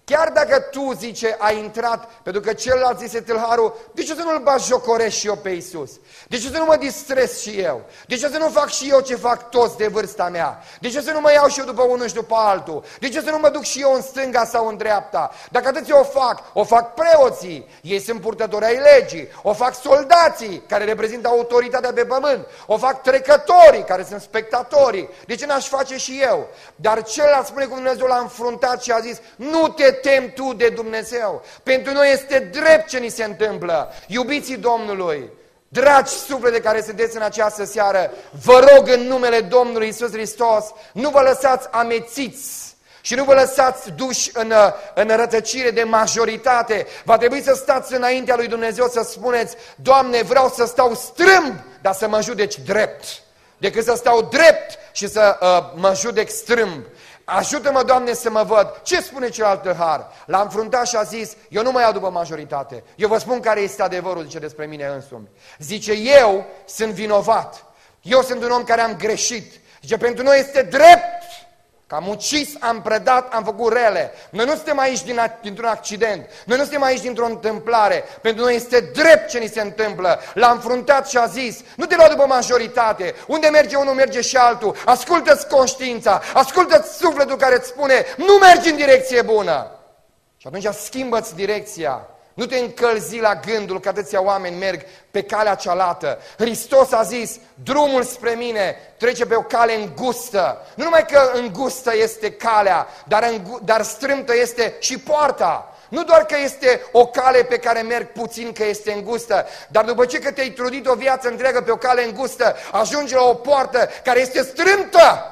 Chiar dacă tu, zice, ai intrat, pentru că celălalt zise tâlharul, de ce să nu-l batjocoresc și eu pe Iisus? De ce să nu mă distrez și eu? De ce să nu fac și eu ce fac toți de vârsta mea? De ce să nu mă iau și eu după unul și după altul? De ce să nu mă duc și eu în stânga sau în dreapta? Dacă atâția o fac preoții, ei sunt purtători ai legii, o fac soldații, care reprezintă autoritatea pe pământ, o fac trecătorii, care sunt spectatorii. De ce n-aș face și eu? Dar celălalt spune cum Dumnezeu l-a înfruntat și a zis, nu te temi tu de Dumnezeu. Pentru noi este drept ce ni se întâmplă. Iubiții Domnului, dragi suflete care sunteți în această seară, vă rog în numele Domnului Iisus Hristos, nu vă lăsați amețiți și nu vă lăsați duși în rătăcire de majoritate. Va trebui să stați înaintea lui Dumnezeu să spuneți, Doamne, vreau să stau strâmb, dar să mă judeci drept, decât să stau drept și să mă judec strâmb. Ajută-mă, Doamne, să mă văd. Ce spune celălalt tâlhar? L-a înfruntat și a zis, eu nu mă iau după majoritate. Eu vă spun care este adevărul, zice despre mine însumi. Zice, eu sunt vinovat. Eu sunt un om care am greșit. Zice, pentru noi este drept. Că am ucis, am prădat, am făcut rele. Noi nu suntem aici dintr-un accident. Noi nu suntem aici dintr-o întâmplare. Pentru noi este drept ce ni se întâmplă. L-a înfruntat și a zis, nu te lua după majoritate. Unde merge unul, merge și altul. Ascultă-ți conștiința, ascultă-ți sufletul care îți spune, nu mergi în direcție bună. Și atunci schimbă-ți direcția. Nu te încălzi la gândul că atâția oameni merg pe calea cealaltă. Hristos a zis, drumul spre mine trece pe o cale îngustă. Nu numai că îngustă este calea, dar strâmtă este și poarta. Nu doar că este o cale pe care merg puțin că este îngustă, dar după ce că te-ai trudit o viață întreagă pe o cale îngustă, ajungi la o poartă care este strâmtă.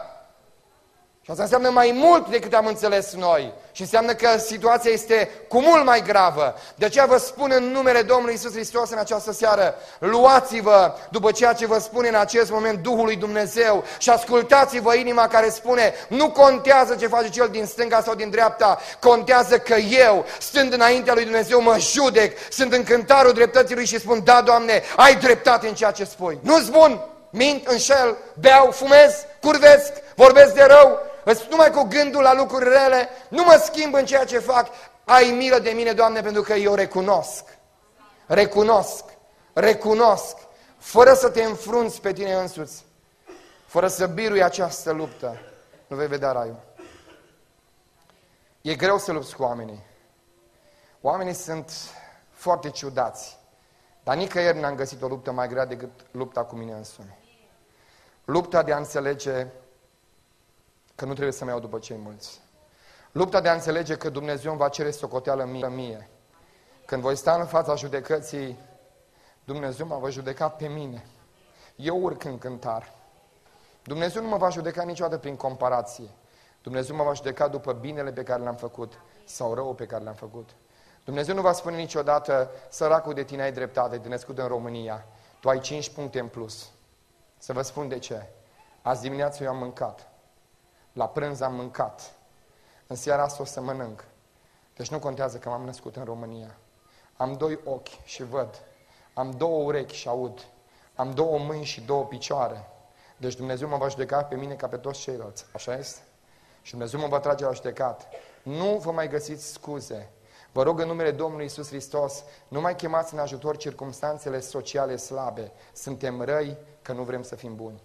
Și asta înseamnă mai mult decât am înțeles noi. Și înseamnă că situația este cu mult mai gravă. De aceea vă spun în numele Domnului Iisus Hristos în această seară, luați-vă după ceea ce vă spune în acest moment Duhul lui Dumnezeu și ascultați-vă inima care spune, nu contează ce face cel din stânga sau din dreapta, contează că eu, stând înaintea lui Dumnezeu, mă judec, sunt în cântarul dreptății lui și spun, da, Doamne, ai dreptate în ceea ce spui. Nu spun, mint, înșel, beau, fumez, curvesc, vorbesc de rău, numai cu gândul la lucruri rele, nu mă schimb în ceea ce fac. Ai milă de mine, Doamne, pentru că eu recunosc, fără să te înfrunți pe tine însuți, fără să birui această luptă, nu vei vedea raiul. E greu să lupți cu oamenii. Oamenii sunt foarte ciudați, dar nicăieri n-am găsit o luptă mai grea decât lupta cu mine însumi. Lupta de a înțelege că nu trebuie să mă iau după cei mulți. Lupta de a înțelege că Dumnezeu îmi va cere socoteală mie. Când voi sta în fața judecății, Dumnezeu mă va judeca pe mine. Eu urc în cântar. Dumnezeu nu mă va judeca niciodată prin comparație. Dumnezeu mă va judeca după binele pe care l-am făcut sau răul pe care l-am făcut. Dumnezeu nu va spune niciodată, săracul de tine ai dreptate, te născut în România, tu ai 5 puncte în plus. Să vă spun de ce. Azi dimineață eu am mâncat. La prânz am mâncat. În seara asta o să mănânc. Deci nu contează că m-am născut în România. Am 2 ochi și văd. Am 2 urechi și aud. Am 2 mâini și 2 picioare. Deci Dumnezeu mă va judeca pe mine ca pe toți ceilalți. Așa este? Și Dumnezeu mă va trage la judecat. Nu vă mai găsiți scuze. Vă rog în numele Domnului Iisus Hristos, nu mai chemați în ajutor circumstanțele sociale slabe. Suntem răi că nu vrem să fim buni.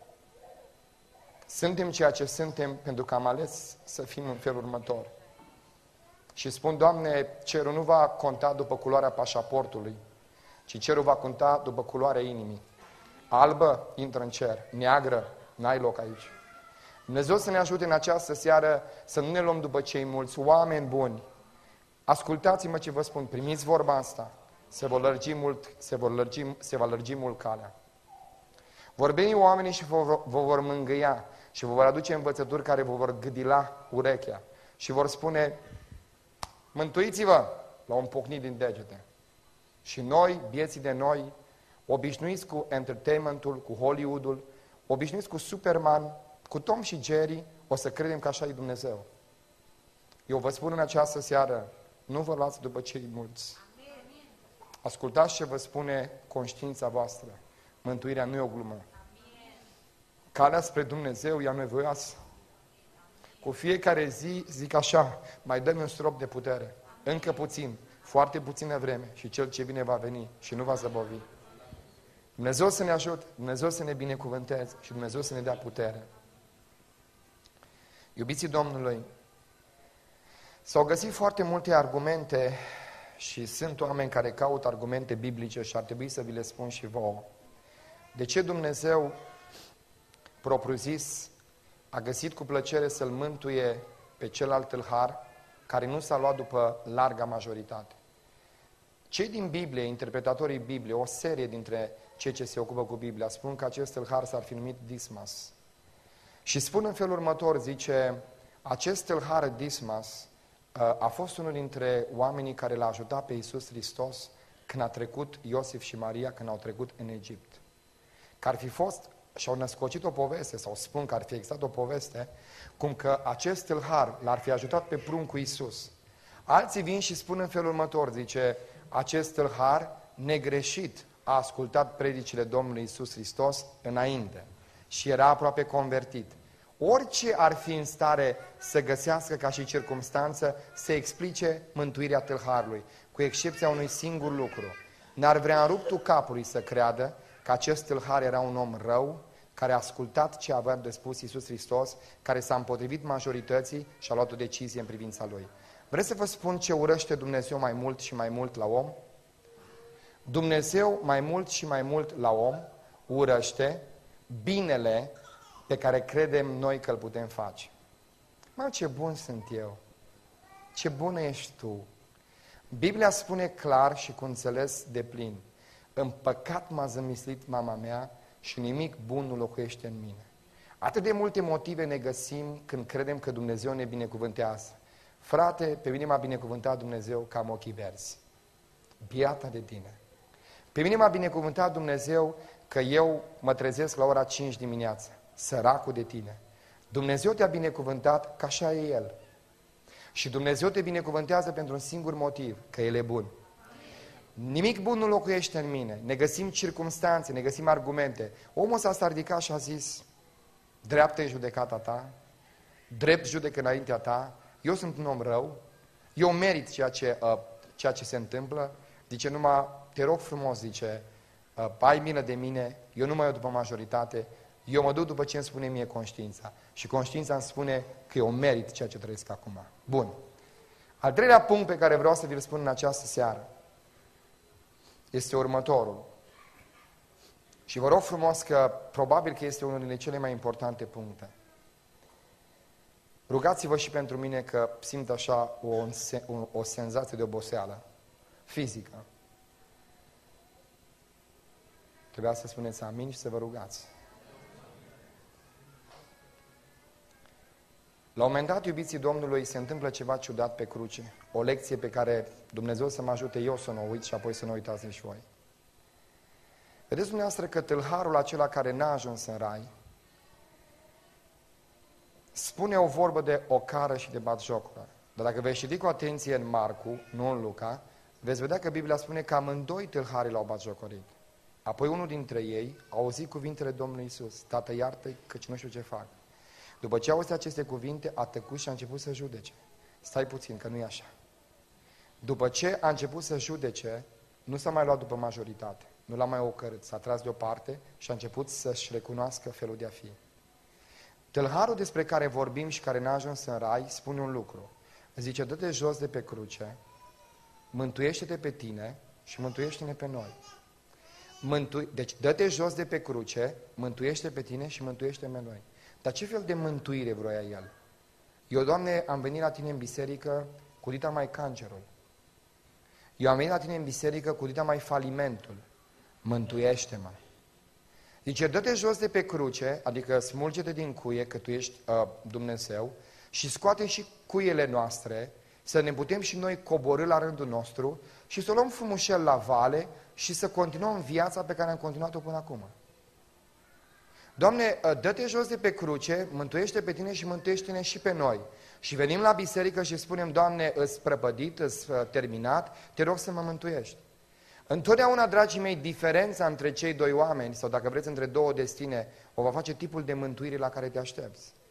Suntem ceea ce suntem pentru că am ales să fim în felul următor. Și spun, Doamne, cerul nu va conta după culoarea pașaportului, ci cerul va conta după culoarea inimii. Albă, intră în cer. Neagră, n-ai loc aici. Dumnezeu să ne ajute în această seară să nu ne luăm după cei mulți, oameni buni. Ascultați-mă ce vă spun, primiți vorba asta, se va lărgi mult calea. Vor veni oamenii și vă vor mângâia și vă vor aduce învățături care vă vor gâdila urechea și vor spune, mântuiți-vă la un pocnit din degete. Și noi, vieții de noi, obișnuiți cu entertainmentul, cu Hollywoodul, obișnuiți cu Superman, cu Tom și Jerry, o să credem că așa e Dumnezeu. Eu vă spun în această seară, nu vă luați după cei mulți. Ascultați ce vă spune conștiința voastră. Mântuirea nu e o glumă. Calea spre Dumnezeu e anevoioasă. Cu fiecare zi zic așa, mai dă-mi un strop de putere. Încă puțin, foarte puțină vreme și cel ce vine va veni și nu va zăbovi. Dumnezeu să ne ajute, Dumnezeu să ne binecuvânteze și Dumnezeu să ne dea putere. Iubiții Domnului, s-au găsit foarte multe argumente și sunt oameni care caută argumente biblice și ar trebui să vi le spun și vouă. De ce Dumnezeu, propriu-zis, a găsit cu plăcere să-l mântuie pe celălalt tâlhar care nu s-a luat după larga majoritate? Cei din Biblie, interpretatorii Bibliei, o serie dintre cei ce se ocupă cu Biblia, spun că acest tâlhar s-ar fi numit Dismas. Și spun în felul următor, zice, acest tâlhar Dismas a fost unul dintre oamenii care l-a ajutat pe Iisus Hristos când a trecut Iosif și Maria, când au trecut în Egipt. Că ar fi fost, și-au născocit o poveste, sau spun că ar fi existat o poveste, cum că acest tâlhar l-ar fi ajutat pe pruncul Iisus. Alții vin și spun în felul următor, zice, acest tâlhar negreșit a ascultat predicile Domnului Iisus Hristos înainte și era aproape convertit. Orice ar fi în stare să găsească ca și circumstanță să explice mântuirea tâlharului, cu excepția unui singur lucru. N-ar vrea în ruptul capului să creadă că acest tâlhar era un om rău, care a ascultat ce avea de spus Iisus Hristos, care s-a împotrivit majorității și a luat o decizie în privința lui. Vreți să vă spun ce urăște Dumnezeu mai mult și mai mult la om? Dumnezeu mai mult și mai mult la om urăște binele pe care credem noi că îl putem face. Mă, ce bun sunt eu! Ce bună ești tu! Biblia spune clar și cu înțeles deplin: în păcat m-a zămislit mama mea și nimic bun nu locuiește în mine. Atât de multe motive ne găsim când credem că Dumnezeu ne binecuvântează. Frate, pe mine m-a binecuvântat Dumnezeu că am ochii verzi. Biata de tine! Pe mine m-a binecuvântat Dumnezeu că eu mă trezesc la ora 5 dimineața. Săracul de tine! Dumnezeu te-a binecuvântat că așa e El. Și Dumnezeu te binecuvântează pentru un singur motiv, că El e bun. Nimic bun nu locuiește în mine. Ne găsim circumstanțe, ne găsim argumente. Omul s-a ridicat și a zis: dreaptă e judecata ta, drept judecă înaintea ta, eu sunt un om rău, eu merit ceea ce se întâmplă. Zice numai, te rog frumos, zice, ai milă de mine, eu nu mă iau după majoritate, eu mă duc după ce îmi spune mie conștiința. Și conștiința îmi spune că eu merit ceea ce trăiesc acum. Bun. Al treilea punct pe care vreau să vi-l spun în această seară este următorul. Și vă rog frumos că probabil că este unul dintre cele mai importante puncte. Rugați-vă și pentru mine că simt așa o senzație de oboseală fizică. Trebuia să spuneți amin și să vă rugați. La un moment dat, iubiții Domnului, se întâmplă ceva ciudat pe cruce. O lecție pe care Dumnezeu să mă ajute eu să nu o uit și apoi să nu uitați nici voi. Vedeți dumneavoastră că tâlharul acela care n-a ajuns în rai spune o vorbă de ocară și de batjocură. Dar dacă veți citi cu atenție în Marcu, nu în Luca, veți vedea că Biblia spune că amândoi tâlharii l-au batjocorit. Apoi unul dintre ei a auzit cuvintele Domnului Iisus: Tată, iartă-i căci nu știu ce fac. După ce a auzit aceste cuvinte, a tăcut și a început să judece. Stai puțin, că nu e așa. După ce a început să judece, nu s-a mai luat după majoritate. Nu l-a mai ocărât, s-a tras deoparte și a început să-și recunoască felul de a fi. Tâlharul despre care vorbim și care n-a ajuns în rai spune un lucru. Zice: dă-te jos de pe cruce, mântuiește-te pe tine și mântuiește-ne pe noi. Deci dă-te jos de pe cruce, mântuiește pe tine și mântuiește-ne pe noi. Dar ce fel de mântuire vroia El? Eu, Doamne, am venit la Tine în biserică cu dita mai cancerul. Eu am venit la Tine în biserică cu dita mai falimentul. Mântuiește-mă. Zice, dă-te jos de pe cruce, adică smulge-te din cuie, că Tu ești Dumnezeu, și scoate și cuiele noastre, să ne putem și noi coborî la rândul nostru și să o luăm frumușel la vale și să continuăm viața pe care am continuat-o până acum. Doamne, dă-te jos de pe cruce, mântuiește pe Tine și mântuiește-ne și pe noi. Și venim la biserică și spunem: Doamne, îți prăpădit, îți terminat, Te rog să mă mântuiești. Întotdeauna, dragii mei, diferența între cei doi oameni, sau dacă vreți între două destine, o va face tipul de mântuire la care te aștepți.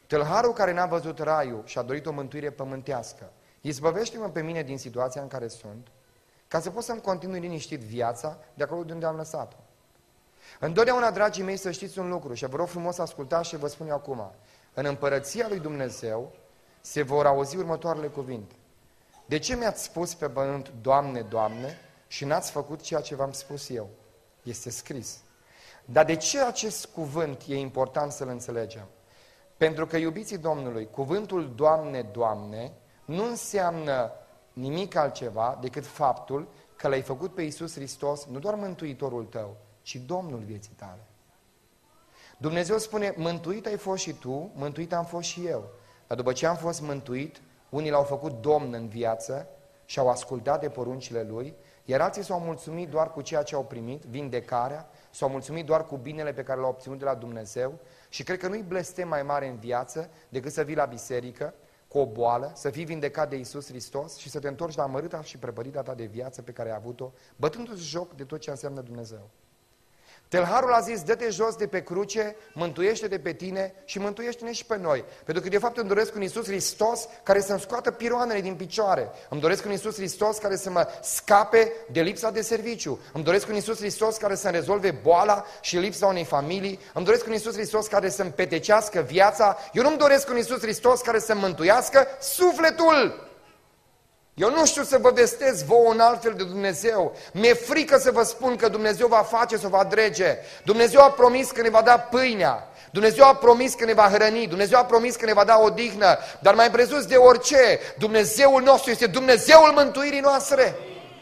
Tâlharul care n-a văzut raiul și a dorit o mântuire pământească, izbăvește-mă pe mine din situația în care sunt, ca să pot să-mi continui liniștit viața de acolo de unde am lăsat-o. Întotdeauna, dragii mei, să știți un lucru și vă rog frumos să ascultați și vă spun eu acum. În împărăția lui Dumnezeu se vor auzi următoarele cuvinte. De ce mi-ați spus pe pământ, Doamne, Doamne, și n-ați făcut ceea ce v-am spus eu? Este scris. Dar de ce acest cuvânt e important să-l înțelegem? Pentru că, iubiții Domnului, cuvântul Doamne, Doamne, nu înseamnă nimic altceva decât faptul că l-ai făcut pe Iisus Hristos, nu doar Mântuitorul tău, ci Domnul vieții tale. Dumnezeu spune, mântuit ai fost și tu, mântuit am fost și eu. Dar după ce am fost mântuit, unii l-au făcut Domn în viață și au ascultat de poruncile Lui, iar alții s-au mulțumit doar cu ceea ce au primit, vindecarea, s-au mulțumit doar cu binele pe care l-au obținut de la Dumnezeu și cred că nu-i blestem mai mare în viață decât să vii la biserică cu o boală, să fii vindecat de Iisus Hristos și să te întorci la mărâta și prăpădita ta de viață pe care ai avut-o, bătându-ți joc de tot ce înseamnă Dumnezeu. Tâlharul a zis, dă-te jos de pe cruce, mântuiește-te pe tine și mântuiește-ne și pe noi. Pentru că de fapt îmi doresc un Iisus Hristos care să-mi scoată piroanele din picioare. Îmi doresc un Iisus Hristos care să mă scape de lipsa de serviciu. Îmi doresc un Iisus Hristos care să-mi rezolve boala și lipsa unei familii. Îmi doresc un Iisus Hristos care să-mi petecească viața. Eu nu-mi doresc un Iisus Hristos care să-mi mântuiască sufletul. Eu nu știu să vă vestez vouă un altfel de Dumnezeu. Mi-e frică să vă spun că Dumnezeu va face sau va drege. Dumnezeu a promis că ne va da pâinea. Dumnezeu a promis că ne va hrăni. Dumnezeu a promis că ne va da odihnă. Dar mai presus de orice, Dumnezeul nostru este Dumnezeul mântuirii noastre.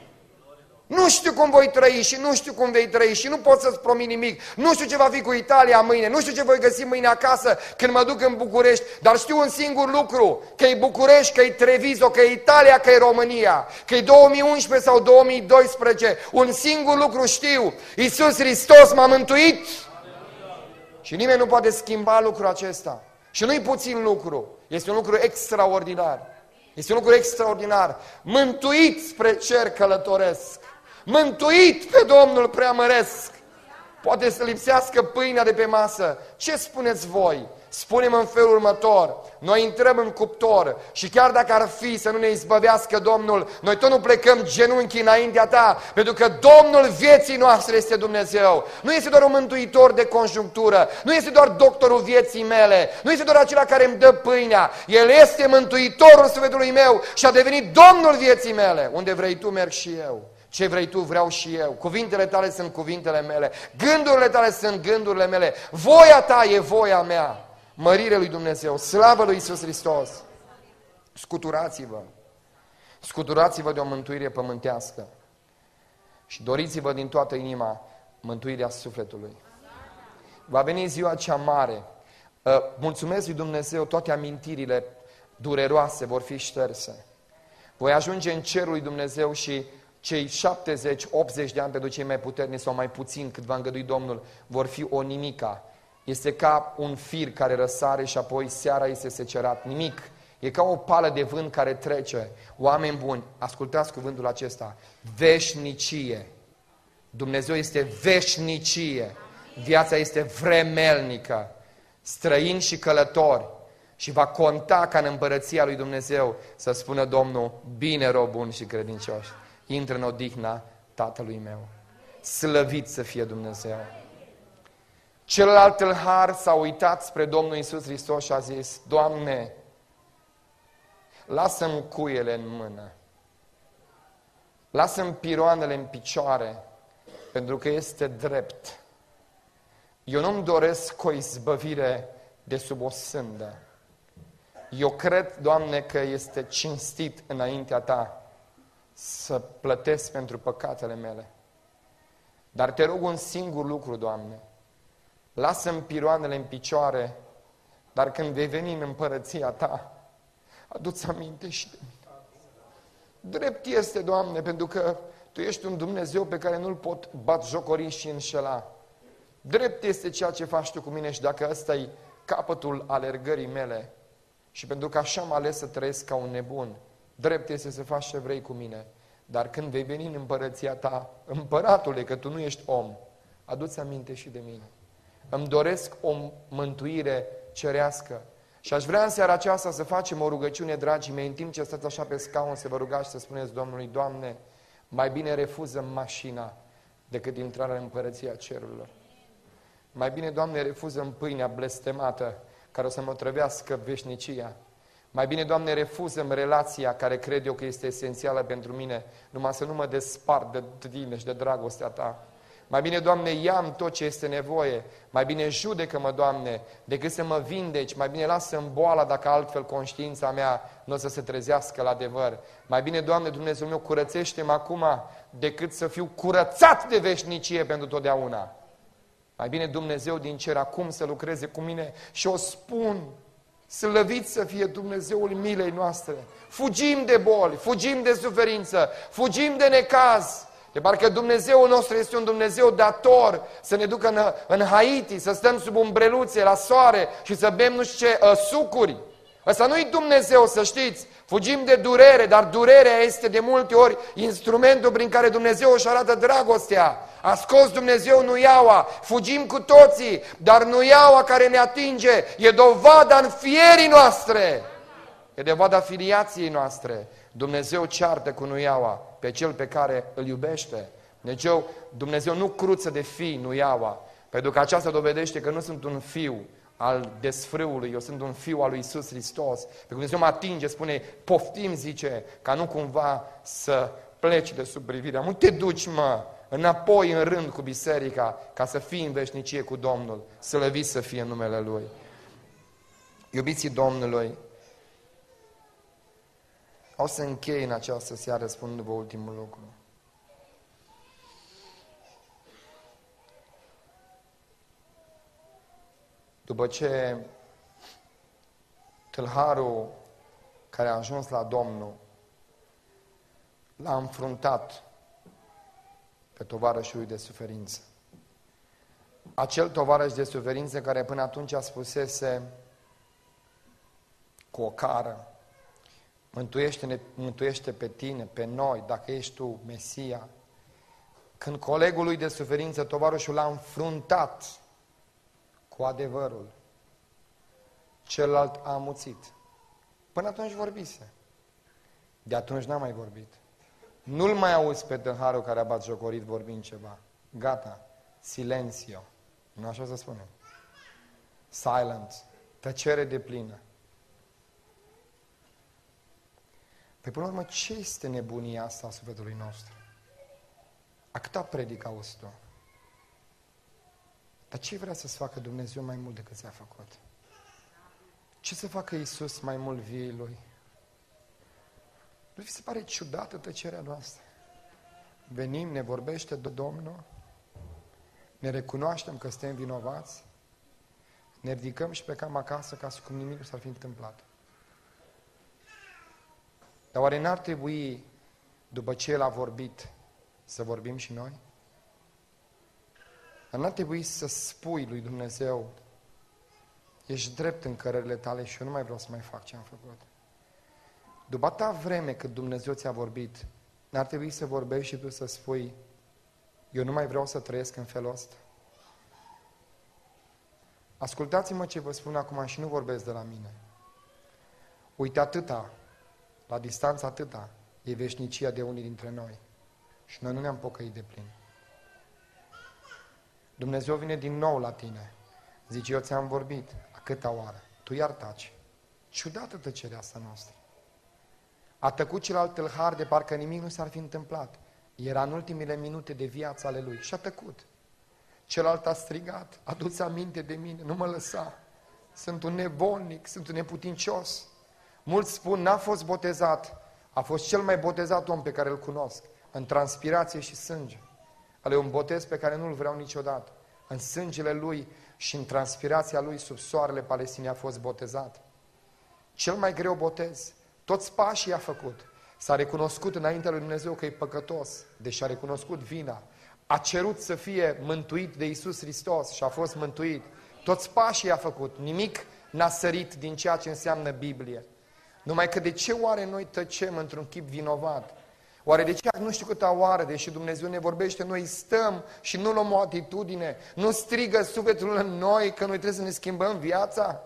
Nu știu cum voi trăi și nu știu cum vei trăi și nu pot să-ți promit nimic. Nu știu ce va fi cu Italia mâine, nu știu ce voi găsi mâine acasă când mă duc în București, dar știu un singur lucru, că e București, că e Treviso, că e Italia, că e România, că e 2011 sau 2012. Un singur lucru știu, Iisus Hristos m-a mântuit și nimeni nu poate schimba lucrul acesta. Și nu-i puțin lucru, este un lucru extraordinar. Este un lucru extraordinar. Mântuit spre cer călătoresc. Mântuit pe Domnul preamăresc. Poate să lipsească pâinea de pe masă. Ce spuneți voi? Spunem în felul următor. Noi intrăm în cuptor și chiar dacă ar fi să nu ne izbăvească Domnul, noi tot nu plecăm genunchi înaintea ta, pentru că Domnul vieții noastre este Dumnezeu. Nu este doar un mântuitor de conjunctură, nu este doar doctorul vieții mele, nu este doar acela care îmi dă pâinea. El este mântuitorul sufletului meu și a devenit Domnul vieții mele. Unde vrei tu, merg și eu. Ce vrei tu, vreau și eu. Cuvintele tale sunt cuvintele mele. Gândurile tale sunt gândurile mele. Voia ta e voia mea. Mărire lui Dumnezeu, slavă lui Iisus Hristos. Scuturați-vă. Scuturați-vă de o mântuire pământească. Și doriți-vă din toată inima mântuirea sufletului. Va veni ziua cea mare. Mulțumesc lui Dumnezeu, toate amintirile dureroase vor fi șterse. Voi ajunge în cerul lui Dumnezeu și cei 70-80 de ani pentru cei mai puternici sau mai puțin, cât va îngădui Domnul, vor fi o nimica. Este ca un fir care răsare și apoi seara este secerat. Nimic. E ca o pală de vânt care trece. Oameni buni, ascultați cuvântul acesta. Veșnicie. Dumnezeu este veșnicie. Viața este vremelnică. Străini și călători. Și va conta ca în împărăția lui Dumnezeu să spună Domnul, bine rob bun și credincios. Intră în odihna Tatălui meu. Slăvit să fie Dumnezeu. Celălalt tâlhar s-a uitat spre Domnul Iisus Hristos și a zis, Doamne, lasă-mi cuiele în mână, lasă-mi piroanele în picioare, pentru că este drept. Eu nu-mi doresc o izbăvire de sub o sândă. Eu cred, Doamne, că este cinstit înaintea Ta să plătesc pentru păcatele mele. Dar te rog un singur lucru, Doamne, lasă-mi piroanele în picioare, dar când vei veni în împărăția Ta, adu-ți aminte și de mine. Drept este, Doamne, pentru că Tu ești un Dumnezeu pe care nu-L pot batjocori și înșela. Drept este ceea ce faci Tu cu mine și dacă ăsta e capătul alergării mele și pentru că așa am ales să trăiesc ca un nebun, drept este să faci ce vrei cu mine. Dar când vei veni în împărăția Ta, împăratule, că Tu nu ești om, adu-ți aminte și de mine. Îmi doresc o mântuire cerească. Și aș vrea în seara aceasta să facem o rugăciune, dragii mei, în timp ce stați așa pe scaun, să vă rugați și să spuneți Domnului, Doamne, mai bine refuză mașina decât intrarea în Împărăția Cerurilor. Mai bine, Doamne, refuză-mi pâinea blestemată care o să mă trăvească veșnicia. Mai bine, Doamne, refuză-mi relația care cred eu că este esențială pentru mine, numai să nu mă despart de Tine și de dragostea Ta. Mai bine, Doamne, ia-mi tot ce este nevoie. Mai bine judecă-mă, Doamne, decât să mă vindeci. Mai bine lasă-mi boala dacă altfel conștiința mea nu o să se trezească la adevăr. Mai bine, Doamne, Dumnezeu meu, curățește-mă acum decât să fiu curățat de veșnicie pentru totdeauna. Mai bine, Dumnezeu din cer acum să lucreze cu mine și o spun, slăvit să fie Dumnezeul milei noastre. Fugim de boli, fugim de suferință, fugim de necaz. De parcă Dumnezeul nostru este un Dumnezeu dator să ne ducă în Haiti, să stăm sub umbreluțe, la soare și să bem nu știu ce sucuri. Ăsta nu-i Dumnezeu, să știți. Fugim de durere, dar durerea este de multe ori instrumentul prin care Dumnezeu își arată dragostea. A scos Dumnezeu nuiaua, fugim cu toții, dar nuiaua care ne atinge e dovada înfierii noastre. E dovada filiației noastre. Dumnezeu ceartă cu nuiaua pe cel pe care îl iubește. Dumnezeu nu cruță de fii nuiaua, pentru că aceasta dovedește că nu sunt un fiu al desfrâului, eu sunt un fiu al lui Iisus Hristos. Pentru că Dumnezeu mă atinge, spune, poftim, zice, ca nu cumva să pleci de sub privirea. Nu te duci, mă, înapoi în rând cu biserica, ca să fii în veșnicie cu Domnul, slăvit să fie numele Lui. Iubiții Domnului, o să închei în această seară spunându-vă ultimul lucru. După ce tâlharul care a ajuns la Domnul l-a înfruntat pe tovarășul de suferință. Acel tovarăș de suferință care până atunci a spusese cu o cară, mântuiește pe tine, pe noi, dacă ești tu Mesia. Când colegul lui de suferință, tovarășul l-a înfruntat cu adevărul, celălalt a amuțit. Până atunci vorbise. De atunci n-a mai vorbit. Nu-l mai auzi pe tâlharul care a batjocorit vorbind ceva. Gata, silencio. Nu așa să spunem. Silence. Tăcere deplină. Păi până la urmă, ce este nebunia asta a sufletului nostru? A câta predică auzi tu? Dar ce vrea să-ți facă Dumnezeu mai mult decât ți-a făcut? Ce să facă Iisus mai mult viei Lui? Nu vi se pare ciudată tăcerea noastră? Venim, ne vorbește de Domnul, ne recunoaștem că suntem vinovați, ne ridicăm și plecăm acasă ca și cum nimic nu s-ar fi întâmplat. Dar oare n-ar trebui, după ce El a vorbit, să vorbim și noi? Dar n-ar trebui să spui lui Dumnezeu, ești drept în cărările tale și eu nu mai vreau să mai fac ce am făcut. După atâta vreme cât Dumnezeu ți-a vorbit, n-ar trebui să vorbești și tu să spui, eu nu mai vreau să trăiesc în felul ăsta. Ascultați-mă ce vă spun acum și nu vorbesc de la mine. Uite atâta, la distanță atâta, e veșnicia de unii dintre noi. Și noi nu ne-am pocăit de plin. Dumnezeu vine din nou la tine. Zice, eu ți-am vorbit. A câta oară? Tu iar taci. Ciudată tăcerea asta noastră. A tăcut celălalt tâlhar de parcă nimic nu s-ar fi întâmplat. Era în ultimele minute de viață ale lui și a tăcut. Celălalt a strigat, adu-ți aminte de mine, nu mă lăsa. Sunt un nevolnic, sunt un neputincios. Mulți spun, n-a fost botezat. A fost cel mai botezat om pe care îl cunosc. În transpirație și sânge. Ale un botez pe care nu-l vreau niciodată. În sângele lui și în transpirația lui sub soarele Palestinei a fost botezat. Cel mai greu botez. Toți pașii a făcut. S-a recunoscut înaintea lui Dumnezeu că e păcătos, deși a recunoscut vina. A cerut să fie mântuit de Iisus Hristos și a fost mântuit. Toți pașii a făcut. Nimic n-a sărit din ceea ce înseamnă Biblie. Numai că de ce oare noi tăcem într-un chip vinovat? Oare de ce nu știu câta oară, deși Dumnezeu ne vorbește, noi stăm și nu luăm o atitudine? Nu strigă sufletul în noi că noi trebuie să ne schimbăm viața?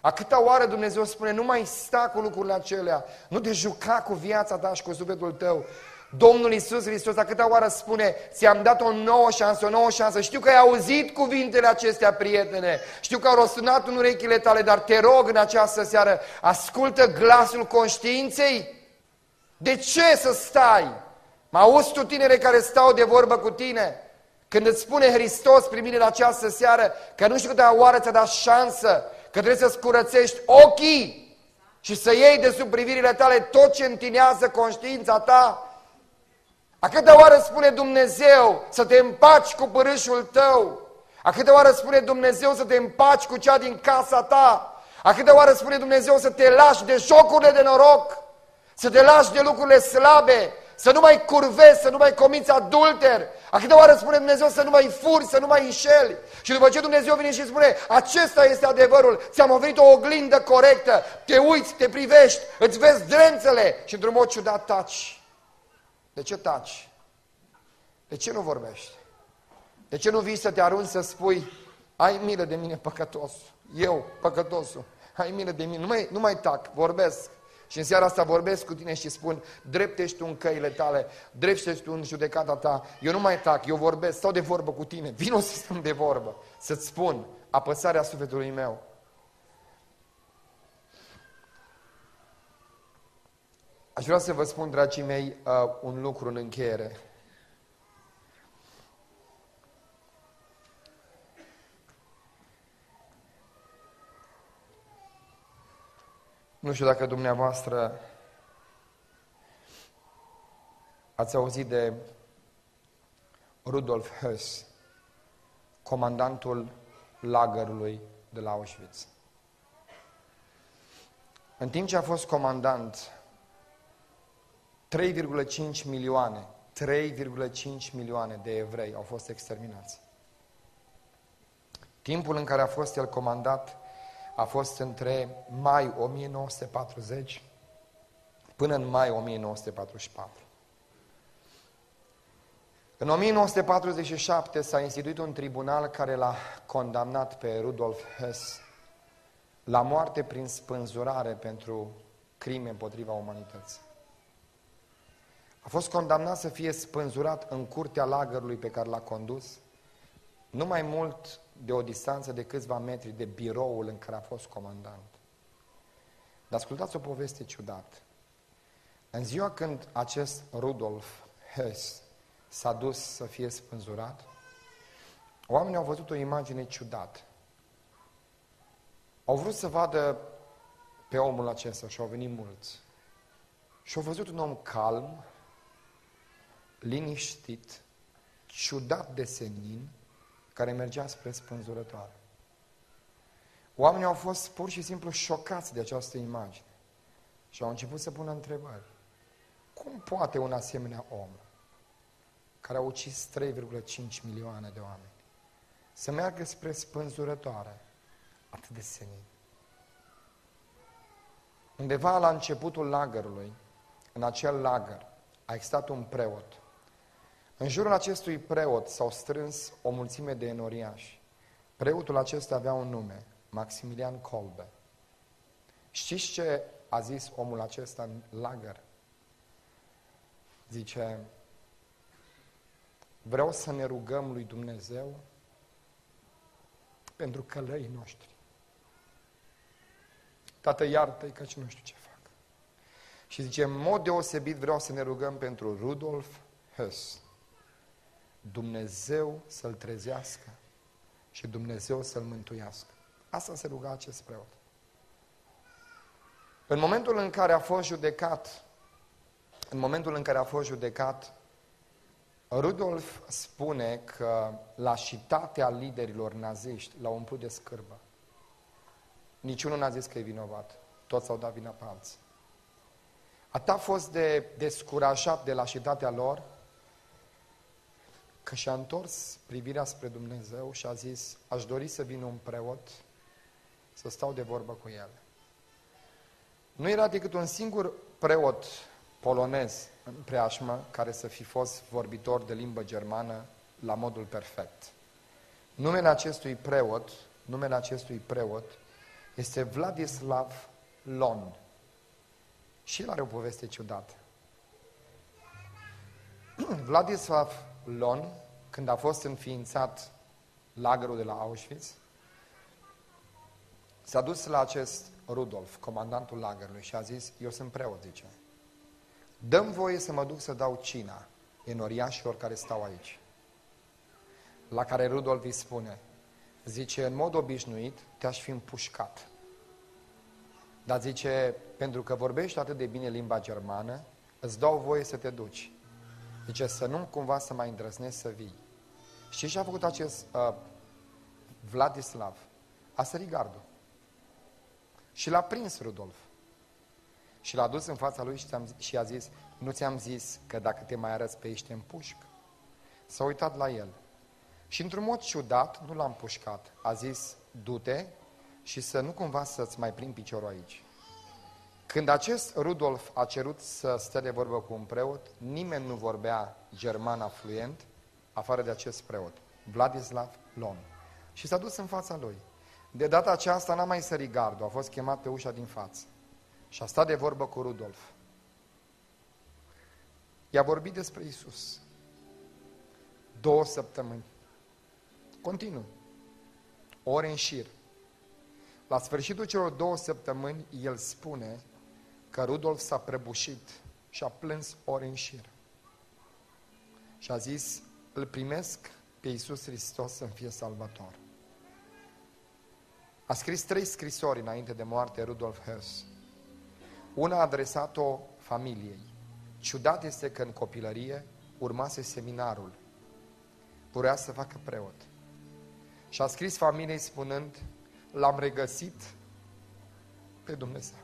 A câta oară Dumnezeu spune, nu mai sta cu lucrurile acelea, nu te juca cu viața ta și cu sufletul tău. Domnul Iisus Hristos, a câta oară spune, ți-am dat o nouă șansă. Știu că ai auzit cuvintele acestea, prietene, știu că au răsunat în urechile tale, dar te rog în această seară, ascultă glasul conștiinței. De ce să stai? Mă auzi tu, tinere, care stau de vorbă cu tine? Când îți spune Hristos primire în această seară, că nu știu câte oară ți-a dat șansă, că trebuie să-ți curățești ochii și să iei de sub privirile tale tot ce întinează conștiința ta. A câte oară spune Dumnezeu să te împaci cu părâșul tău? A câte oară spune Dumnezeu să te împaci cu cea din casa ta? A câte oară spune Dumnezeu să te lași de jocurile de noroc? Să te lași de lucrurile slabe? Să nu mai curvezi, să nu mai comiți adulter? A câte oară spune Dumnezeu să nu mai furi, să nu mai înșeli? Și după ce Dumnezeu vine și spune, acesta este adevărul, ți-am oferit o oglindă corectă, te uiți, te privești, îți vezi drențele și într-un mod ciudat taci. De ce taci? De ce nu vorbești? De ce nu vii să te arunci să spui, ai milă de mine, păcătos, eu, păcătosul, ai milă de mine, nu mai tac, vorbesc. Și în seara asta vorbesc cu tine și spun, dreptești tu în căile tale, dreptești tu în judecata ta, eu nu mai tac, eu vorbesc, stau de vorbă cu tine, vino să stăm de vorbă, să-ți spun apăsarea sufletului meu. Aș vrea să vă spun, dragii mei, un lucru în încheiere. Nu știu dacă dumneavoastră ați auzit de Rudolf Höss, comandantul lagărului de la Auschwitz. În timp ce a fost comandant, 3,5 milioane de evrei au fost exterminați. Timpul în care a fost el comandat a fost între mai 1940 până în mai 1944. În 1947 s-a instituit un tribunal care l-a condamnat pe Rudolf Höss la moarte prin spânzurare pentru crime împotriva umanității. A fost condamnat să fie spânzurat în curtea lagărului pe care l-a condus, nu mai mult de o distanță de câțiva metri de biroul în care a fost comandant. Dar ascultați o poveste ciudată. În ziua când acest Rudolf Höss s-a dus să fie spânzurat, oamenii au văzut o imagine ciudată. Au vrut să vadă pe omul acesta și au venit mulți. Și au văzut un om calm, liniștit, ciudat de senin, care mergea spre spânzurătoare. Oamenii au fost pur și simplu șocați de această imagine și au început să pună întrebări. Cum poate un asemenea om, care a ucis 3,5 milioane de oameni, să meargă spre spânzurătoare atât de senin? Undeva la începutul lagărului, în acel lagăr, a existat un preot. În jurul acestui preot s-au strâns o mulțime de enoriași. Preotul acesta avea un nume, Maximilian Kolbe. Știți ce a zis omul acesta în lagăr? Zice, vreau să ne rugăm lui Dumnezeu pentru călăii noștri. Tată, iartă-i căci nu știu ce fac. Și zice, în mod deosebit vreau să ne rugăm pentru Rudolf Höss. Dumnezeu să-l trezească și Dumnezeu să-l mântuiască. Asta se ruga acest preot. În momentul în care a fost judecat, Rudolf spune că lașitatea liderilor naziști l-a umplut de scârbă. Niciunul n-a zis că e vinovat. Toți s-au dat vina pe alții. Atât a fost de descurajat de lașitatea lor, că și-a întors privirea spre Dumnezeu și a zis, aș dori să vină un preot să stau de vorbă cu el. Nu era decât un singur preot polonez în preajmă care să fi fost vorbitor de limbă germană la modul perfect. Numele acestui preot Este Vladislav Lon. Și el are o poveste ciudată. Vladislav Lon, când a fost înființat lagărul de la Auschwitz, s-a dus la acest Rudolf, comandantul lagărului, și a zis: eu sunt preot, zice. Dă-mi voie să mă duc să dau cina enoriașilor care stau aici. La care Rudolf îi spune, zice, în mod obișnuit te-aș fi împușcat. Dar zice, pentru că vorbești atât de bine limba germană, îți dau voie să te duci. Zice, să nu cumva să mai îndrăznești să vii. Știi ce a făcut acest Vladislav? A sărit gardul. Și l-a prins Rudolf. Și l-a dus în fața lui și a zis, nu ți-am zis că dacă te mai arăți pe aici te împușc? S-a uitat la el. Și într-un mod ciudat, nu l-a împușcat. A zis, du-te și să nu cumva să-ți mai prind piciorul aici. Când acest Rudolf a cerut să stea de vorbă cu un preot, nimeni nu vorbea german fluent, afară de acest preot, Vladislav Lon. Și s-a dus în fața lui. De data aceasta n-a mai sărit gardul, a fost chemat pe ușa din față. Și a stat de vorbă cu Rudolf. I-a vorbit despre Iisus. 2 săptămâni. Continuu. Ore în șir. La sfârșitul celor 2 săptămâni, el spune că Rudolf s-a prăbușit și a plâns ore în șir. Și a zis, îl primesc pe Iisus Hristos să-mi fie salvator. A scris 3 scrisori înainte de moarte Rudolf Höss. Una a adresat-o familiei. Ciudat este că în copilărie urmase seminarul. Vrea să facă preot. Și a scris familiei spunând, l-am regăsit pe Dumnezeu.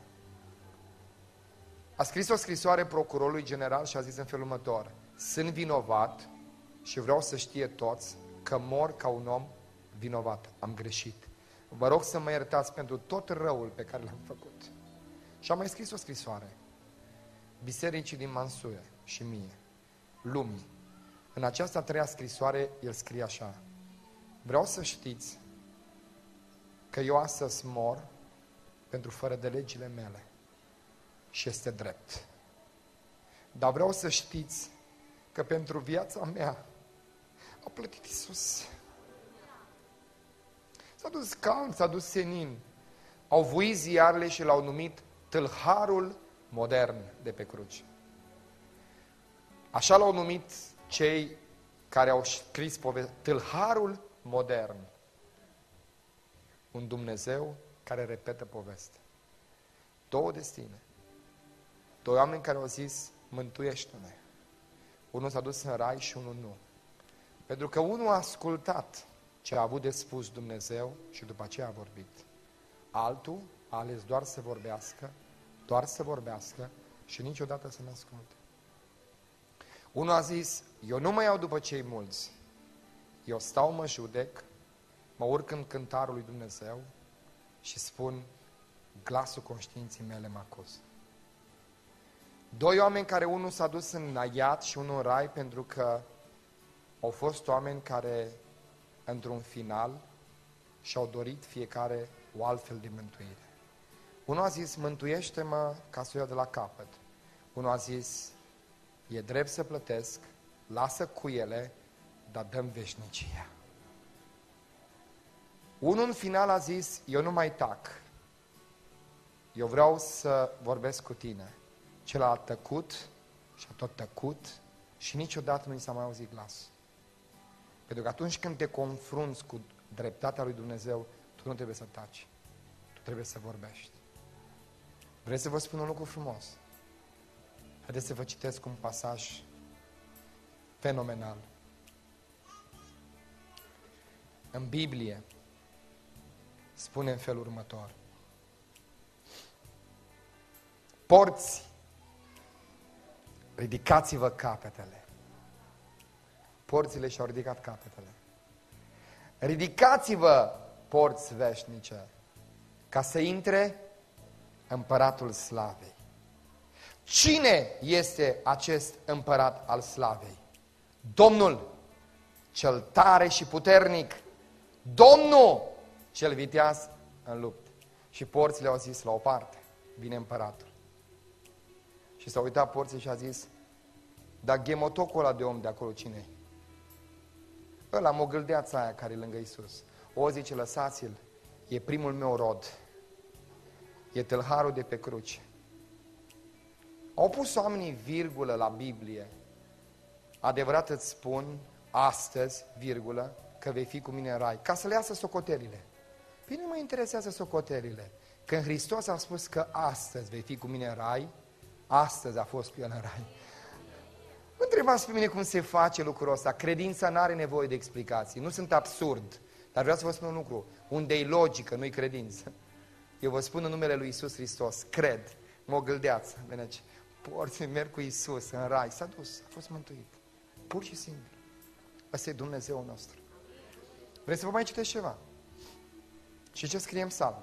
A scris o scrisoare procurorului general și a zis în felul următor, sunt vinovat și vreau să știe toți că mor ca un om vinovat. Am greșit. Vă rog să mă iertați pentru tot răul pe care l-am făcut. Și am mai scris o scrisoare bisericii din Mansuie și mie, lumii. În această a 3-a scrisoare, el scrie așa, vreau să știți că eu astăzi mor pentru fără de legile mele și este drept. Dar vreau să știți că pentru viața mea a plătit Iisus. S-a dus calm, s-a dus senin. Au vuit ziarele și l-au numit tâlharul modern de pe cruce. Așa l-au numit cei care au scris povestea, tâlharul modern. Un Dumnezeu care repetă povestea. 2 destine. 2 oameni care au zis, mântuiește-ne. Unul s-a dus în rai și unul nu. Pentru că unul a ascultat ce a avut de spus Dumnezeu și după aceea a vorbit. Altul a ales doar să vorbească și niciodată să nu asculte. Unul a zis, eu nu mă iau după cei mulți, eu stau, mă judec, mă urc în cântarul lui Dumnezeu și spun, glasul conștiinții mele mă acuză. 2 oameni care unul s-a dus în iad și unul în rai pentru că au fost oameni care, într-un final, și-au dorit fiecare o altfel de mântuire. Unul a zis, mântuiește-mă ca să o iau de la capăt. Unul a zis, e drept să plătesc, lasă cuiele, dar dăm veșnicia. Unul în final a zis, eu nu mai tac, eu vreau să vorbesc cu tine. Celălalt tăcut și a tot tăcut și niciodată nu i s-a mai auzit glas. Pentru că atunci când te confrunți cu dreptatea lui Dumnezeu, tu nu trebuie să taci, tu trebuie să vorbești. Vreți să vă spun un lucru frumos? Haideți să vă citesc un pasaj fenomenal. În Biblie spune în felul următor. Porți, ridicați-vă capetele. Porțile și-au ridicat capetele. Ridicați-vă, porți veșnice, ca să intre Împăratul Slavei. Cine este acest Împărat al Slavei? Domnul, cel tare și puternic, Domnul, cel viteaz în luptă. Și porțile au zis, la o parte, vine împăratul. Și s-a uitat porții și a zis, dar ghemotocul ăla de om de acolo cine-i? Ăla, mogâldeața aia care e lângă Iisus. O, zice, lăsați-l, e primul meu rod. E tâlharul de pe cruce. Au pus oamenii virgulă la Biblie. Adevărat îți spun, astăzi, virgulă, că vei fi cu mine în rai. Ca să le iasă socotelile. Păi nu mă interesează socotelile. Când Hristos a spus că astăzi vei fi cu mine în rai, astăzi a fost cu el în rai. Nu întrebați pe mine cum se face lucrul ăsta. Credința nu are nevoie de explicații. Nu sunt absurd. Dar vreau să vă spun un lucru. Unde e logică, nu-i credință. Eu vă spun în numele lui Iisus Hristos. Cred. Mă gâldeață. Deci, porți, merg cu Iisus în rai. S-a dus. A fost mântuit. Pur și simplu. Ăsta e Dumnezeul nostru. Vreți să vă mai citesc ceva? Și ce scrie în Psalm?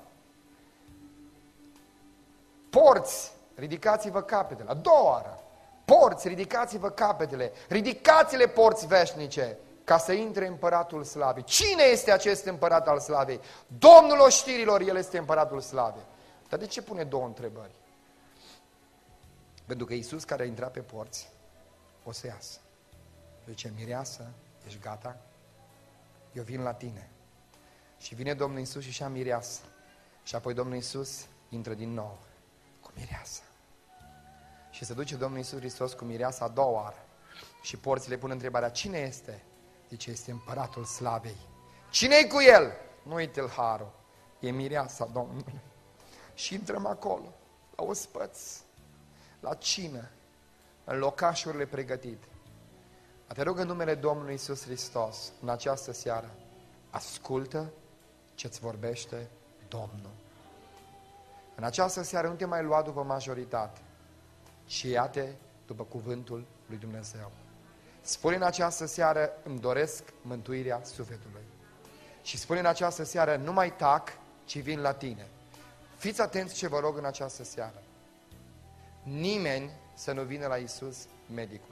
Porți, ridicați-vă capetele. A doua oară. Porți, ridicați-vă capetele. Ridicați-le porți veșnice, ca să intre împăratul slavei. Cine este acest împărat al slavei? Domnul oștirilor, el este împăratul slavei. Dar de ce pune două întrebări? Pentru că Iisus, care a intrat pe porți, o să iasă. Zice, mireasă, ești gata? Eu vin la tine. Și vine Domnul Iisus și și-a mireasă. Și apoi Domnul Iisus intră din nou cu mireasă. Și se duce Domnul Iisus Hristos cu mireasa a doua oară. Și porțile pun întrebarea, cine este? Zice, este împăratul slavei. Cine-i cu el? Nu-i tâlharul, e mireasa Domnului. Și intrăm acolo, la ospăți, la cină, în locașurile pregătite. A te rog în numele Domnului Iisus Hristos, în această seară, ascultă ce-ți vorbește Domnul. În această seară nu te mai lua după majoritate, ci ia-te după cuvântul lui Dumnezeu. Spune în această seară, îmi doresc mântuirea sufletului. Și spune în această seară, nu mai tac, ci vin la tine. Fiți atenți ce vă rog în această seară. Nimeni să nu vină la Iisus, medicul.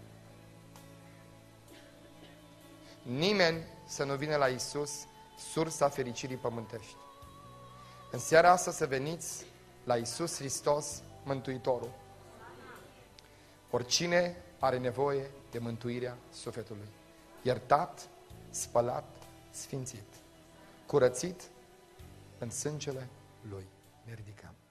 Nimeni să nu vină la Iisus, sursa fericirii pământești. În seara asta să veniți la Iisus Hristos, Mântuitorul. Oricine are nevoie de mântuirea sufletului. Iertat, spălat, sfințit, curățit în sângele Lui. Ne ridicăm.